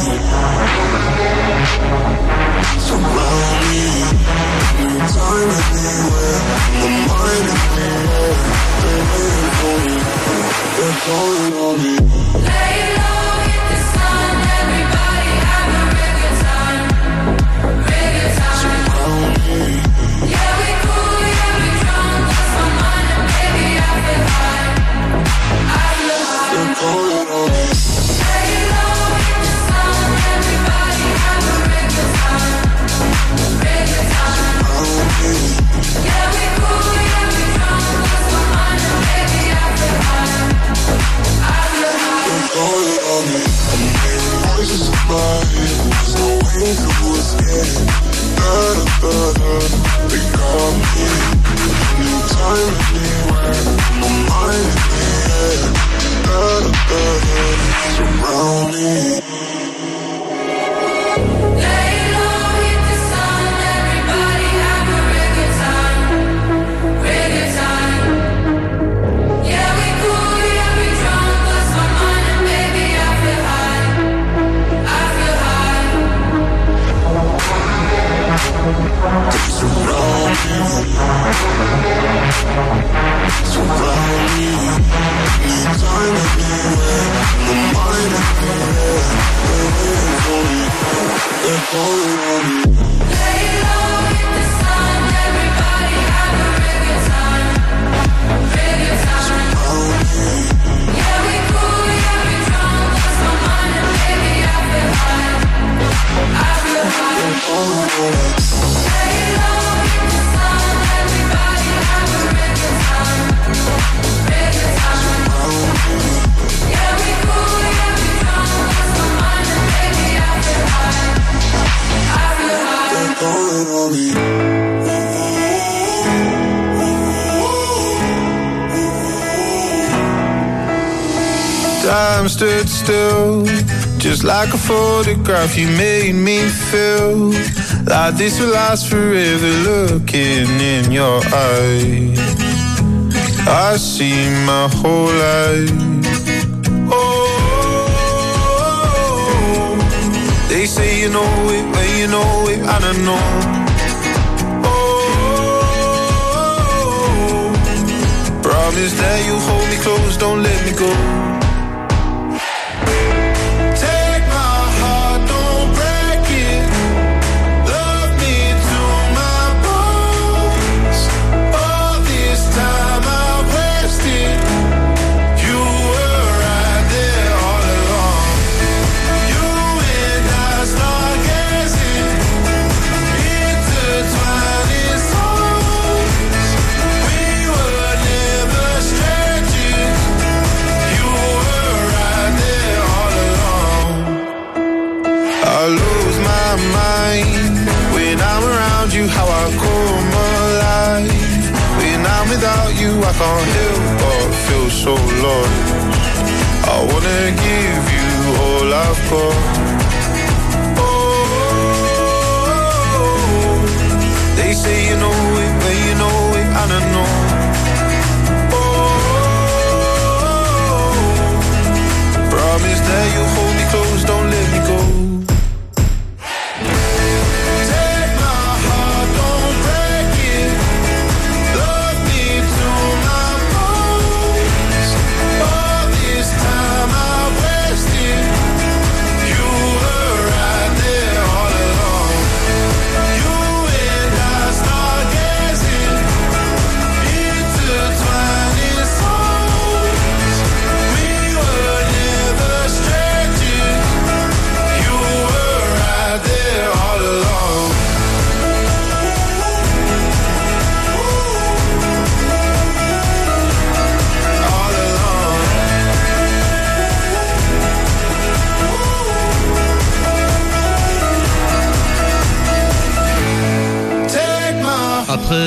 Surround me. Anytime, anywhere, my mind in the air. They're waiting for me. They're calling on me. Lay low, hit the sun. Everybody have a real good time. Real good time. Surround me. Yeah, we cool, yeah, we drunk. Lost my mind and baby, I feel high. I feel high. They're calling on me. Lay low, hit the sun. Everybody have a real good time. Real good time. Surround me. Yeah, we cool, yeah, we drunk. Lost my mind and baby, I feel high. They're calling on me. I'm hearing voices in my head. There's no way to escape. Da da da da, they got me. Anytime, anywhere, my mind in the air. Da da da da, surround me. Lay low, hit the sun. Everybody have a real good time. Real good time. Yeah, we cool, yeah, we drunk. Lost my mind and baby, I feel high. I feel high. They surround me. Surround me. Anytime, anywhere, my mind in the air. They're waiting for me. They're calling on me. Lay low, hit the sun. Everybody have a real good time. Real good time. Surround me. Yeah, we cool, yeah, we drunk. Lost my mind and baby, I feel high. I feel high. They're calling on me. Lay low, hit the sun. Everybody have a real good time. Real good time. Surround me. Yeah, we cool, yeah, we drunk. Lost my mind and baby, I feel high. I feel high. They're calling on me. Time stood still, just like a photograph. You made me feel like this will last forever. Looking in your eyes, I see my whole life. Oh, they say you know it, but you know it, I don't know. Oh, promise that you'll hold me close, don't let me go. How I come alive when I'm without you, I can't help but feel so lost. I wanna give you all I've got. Oh, they say you know it, but you know it, I don't know. Oh, promise that you'll hold me close, don't let me go. Stretch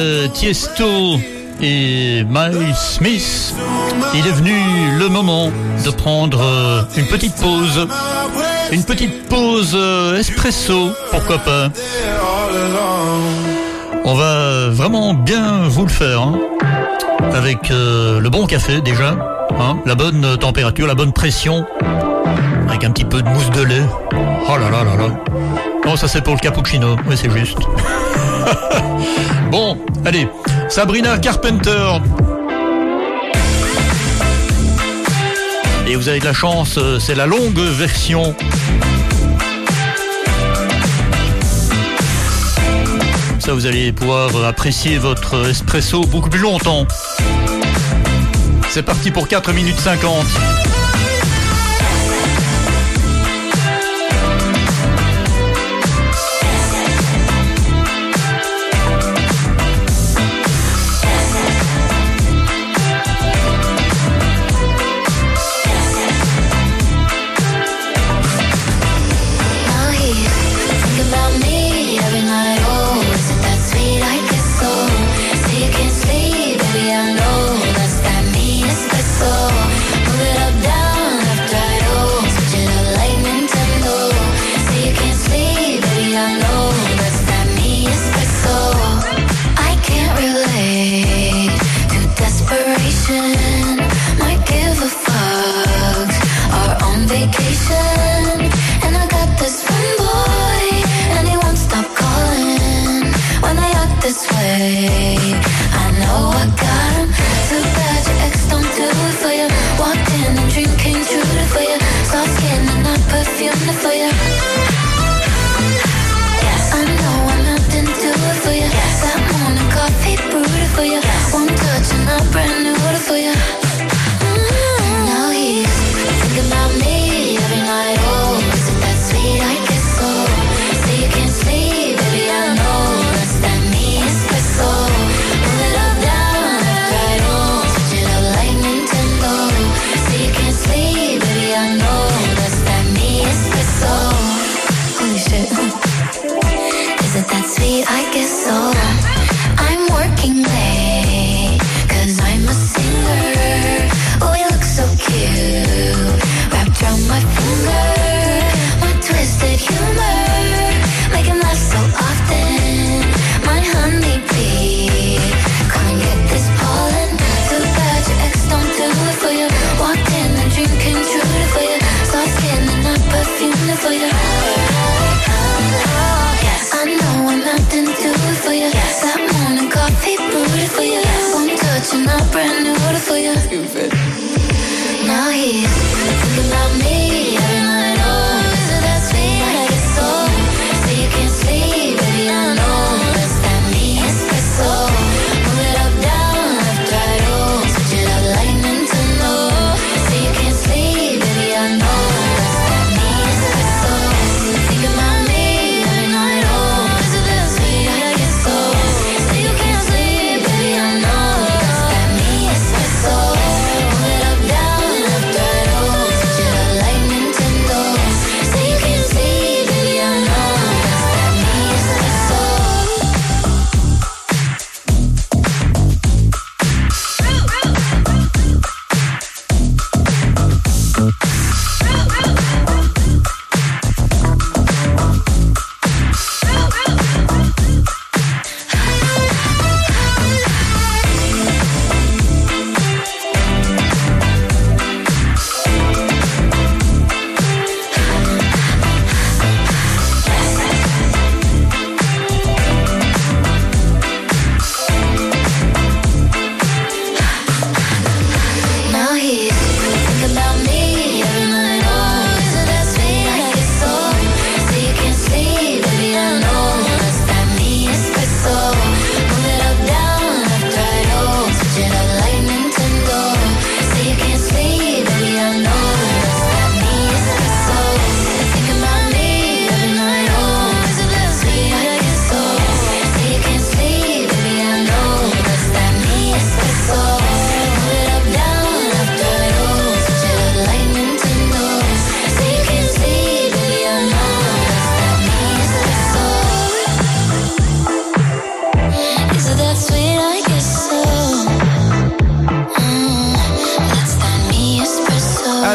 Après Tiesto et Miles Smith, il est venu le moment de prendre une petite pause. Une petite pause espresso, pourquoi pas. On va vraiment bien vous le faire, hein, avec le bon café déjà, hein, la bonne température, la bonne pression, avec un petit peu de mousse de lait. Oh là là là là. Non, ça c'est pour le cappuccino, oui c'est juste. Bon, allez, Sabrina Carpenter. Et vous avez de la chance, c'est la longue version. Ça, vous allez pouvoir apprécier votre espresso beaucoup plus longtemps. C'est parti pour 4 minutes 50. Down after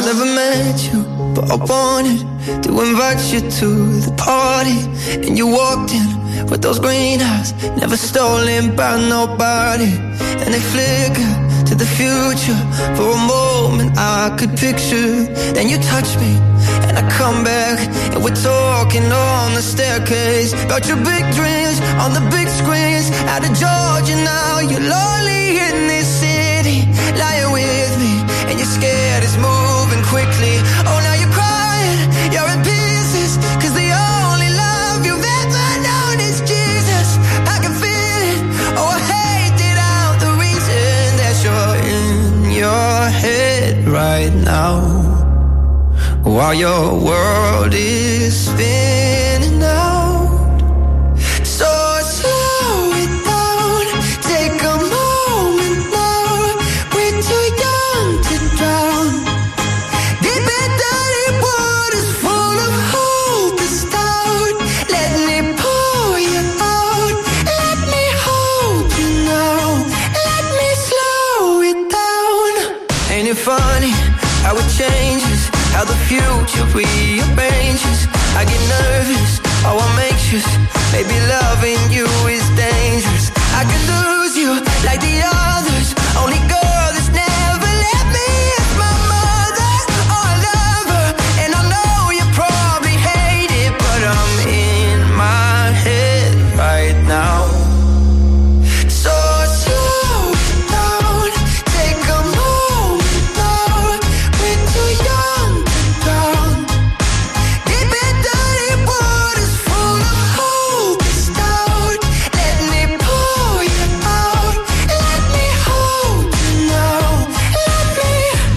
never met you, but I wanted to invite you to the party. And you walked in with those green eyes, never stolen by nobody. And they flicker to the future. For a moment I could picture. Then you touch me and I come back, and we're talking on the staircase about your big dreams on the big screens. Out of Georgia now, you're lonely in this city, lying with me, and you're scared it's moving quickly. Oh, now you're crying, you're in pieces, 'cause the only love you've ever known is Jesus. I can feel it, oh, I hate it out, the reason that you're in your head right now, while your world is spinning out. So slow it down, take a moment now. We're too young to drown. Deep in dirty waters full of hope is down. Let me pour you out. Let me hold you now. Let me slow it down. Ain't it funny how it changes, how the future rearranges? I get nervous, oh I'm anxious. Maybe loving you is dangerous. I could lose you like the others. Only girl that's never left me is my mother. Oh, I love her, and I know you probably hate it, but I'm in my head right now. So slow it down, take a moment now. We're too young to drown. Deep in dirty waters full of hope is down. Let me pour you out. Let me hold you now. Let me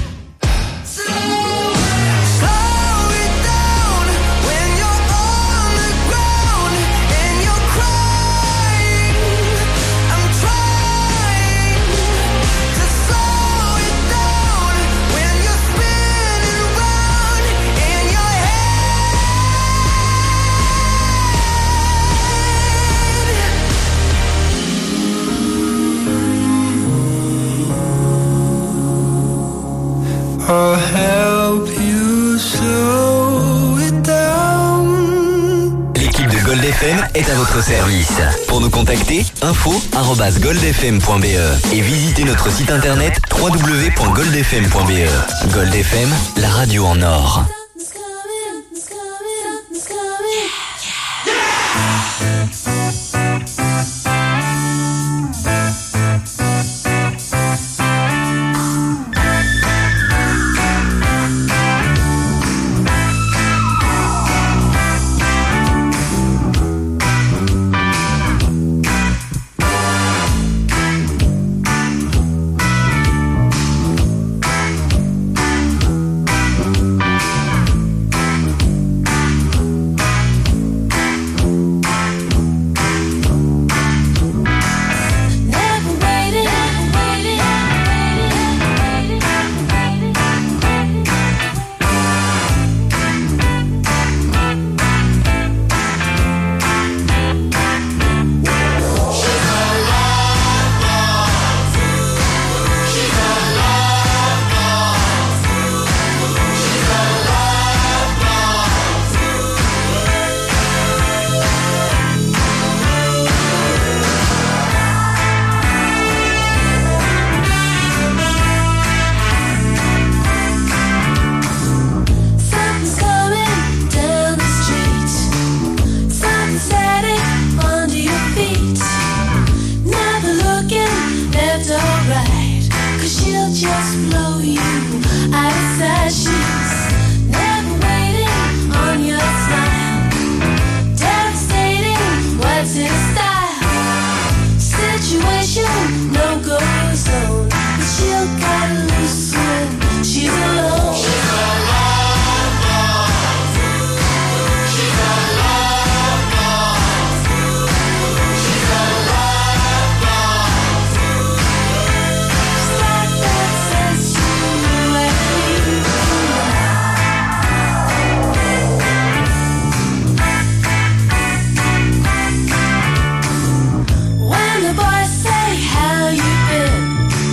slow it down when you're on the ground and you're crying. I'm trying to slow it down when you're spinning round in your head. I'll help you slow it down. L'équipe de Gold FM est à votre service. Pour nous contacter, info@goldfm.be et visitez notre site internet www.goldfm.be. Gold FM, la radio en or. When the boys say how you been,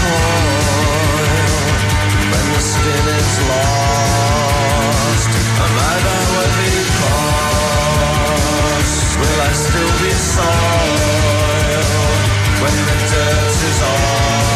soil when the skin is lost? Am I the worthy cause? Will I still be soiled when the dirt is off?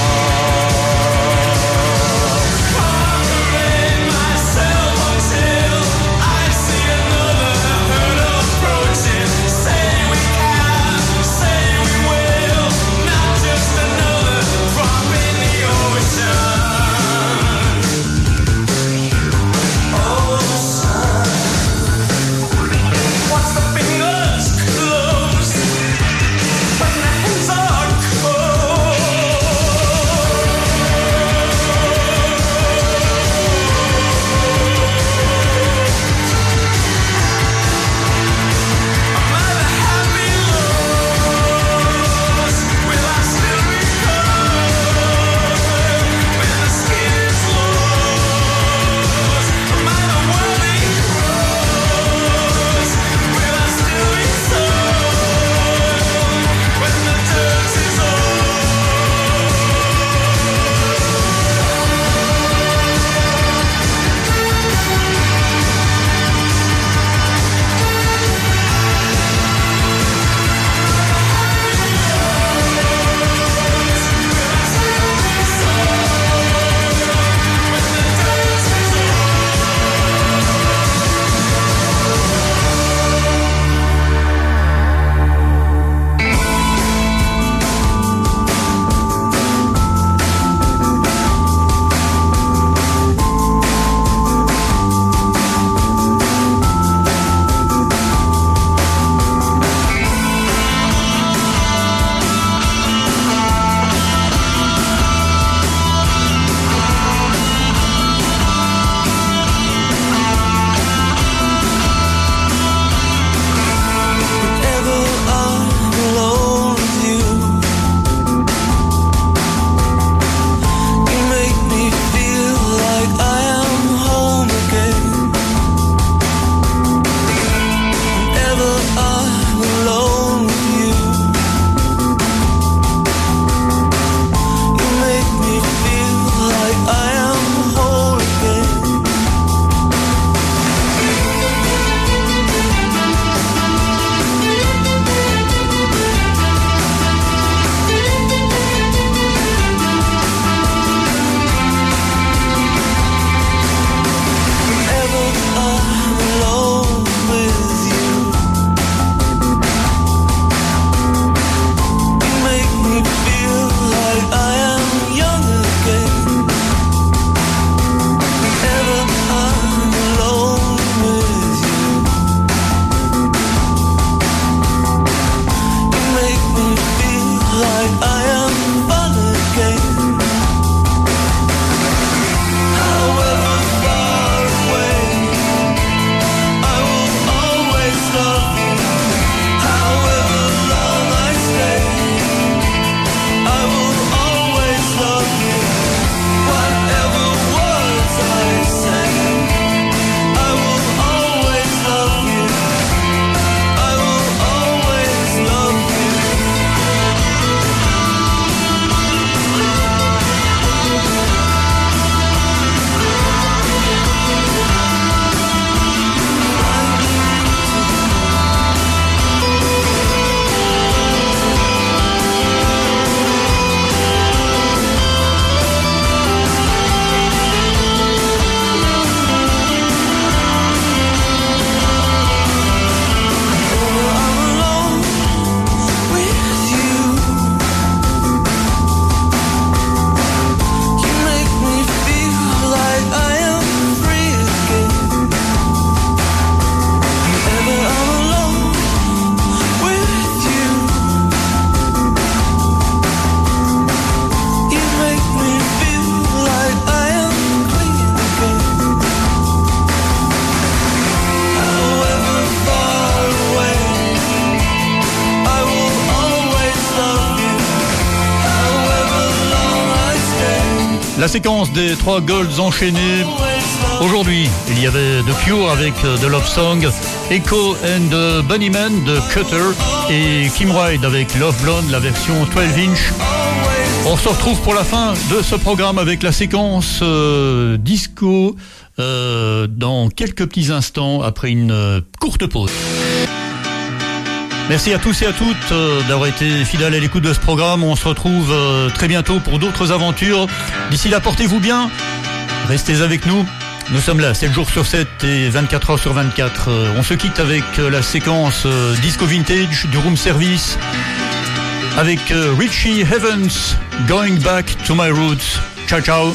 La séquence des 3 golds enchaînés. Aujourd'hui, il y avait The Cure avec The Love Song, Echo and the Bunnymen de Cutter et Kim Wilde avec Love Blonde, la version 12 inch. On se retrouve pour la fin de ce programme avec la séquence disco dans quelques petits instants après une courte pause. Merci à tous et à toutes d'avoir été fidèles à l'écoute de ce programme. On se retrouve très bientôt pour d'autres aventures. D'ici là, portez-vous bien. Restez avec nous. Nous sommes là 7 jours sur 7 et 24 heures sur 24. On se quitte avec la séquence Disco Vintage du Room Service avec Richie Evans, Going Back to My Roots. Ciao, ciao.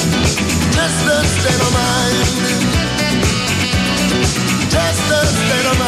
Just a state of mind. Just a state of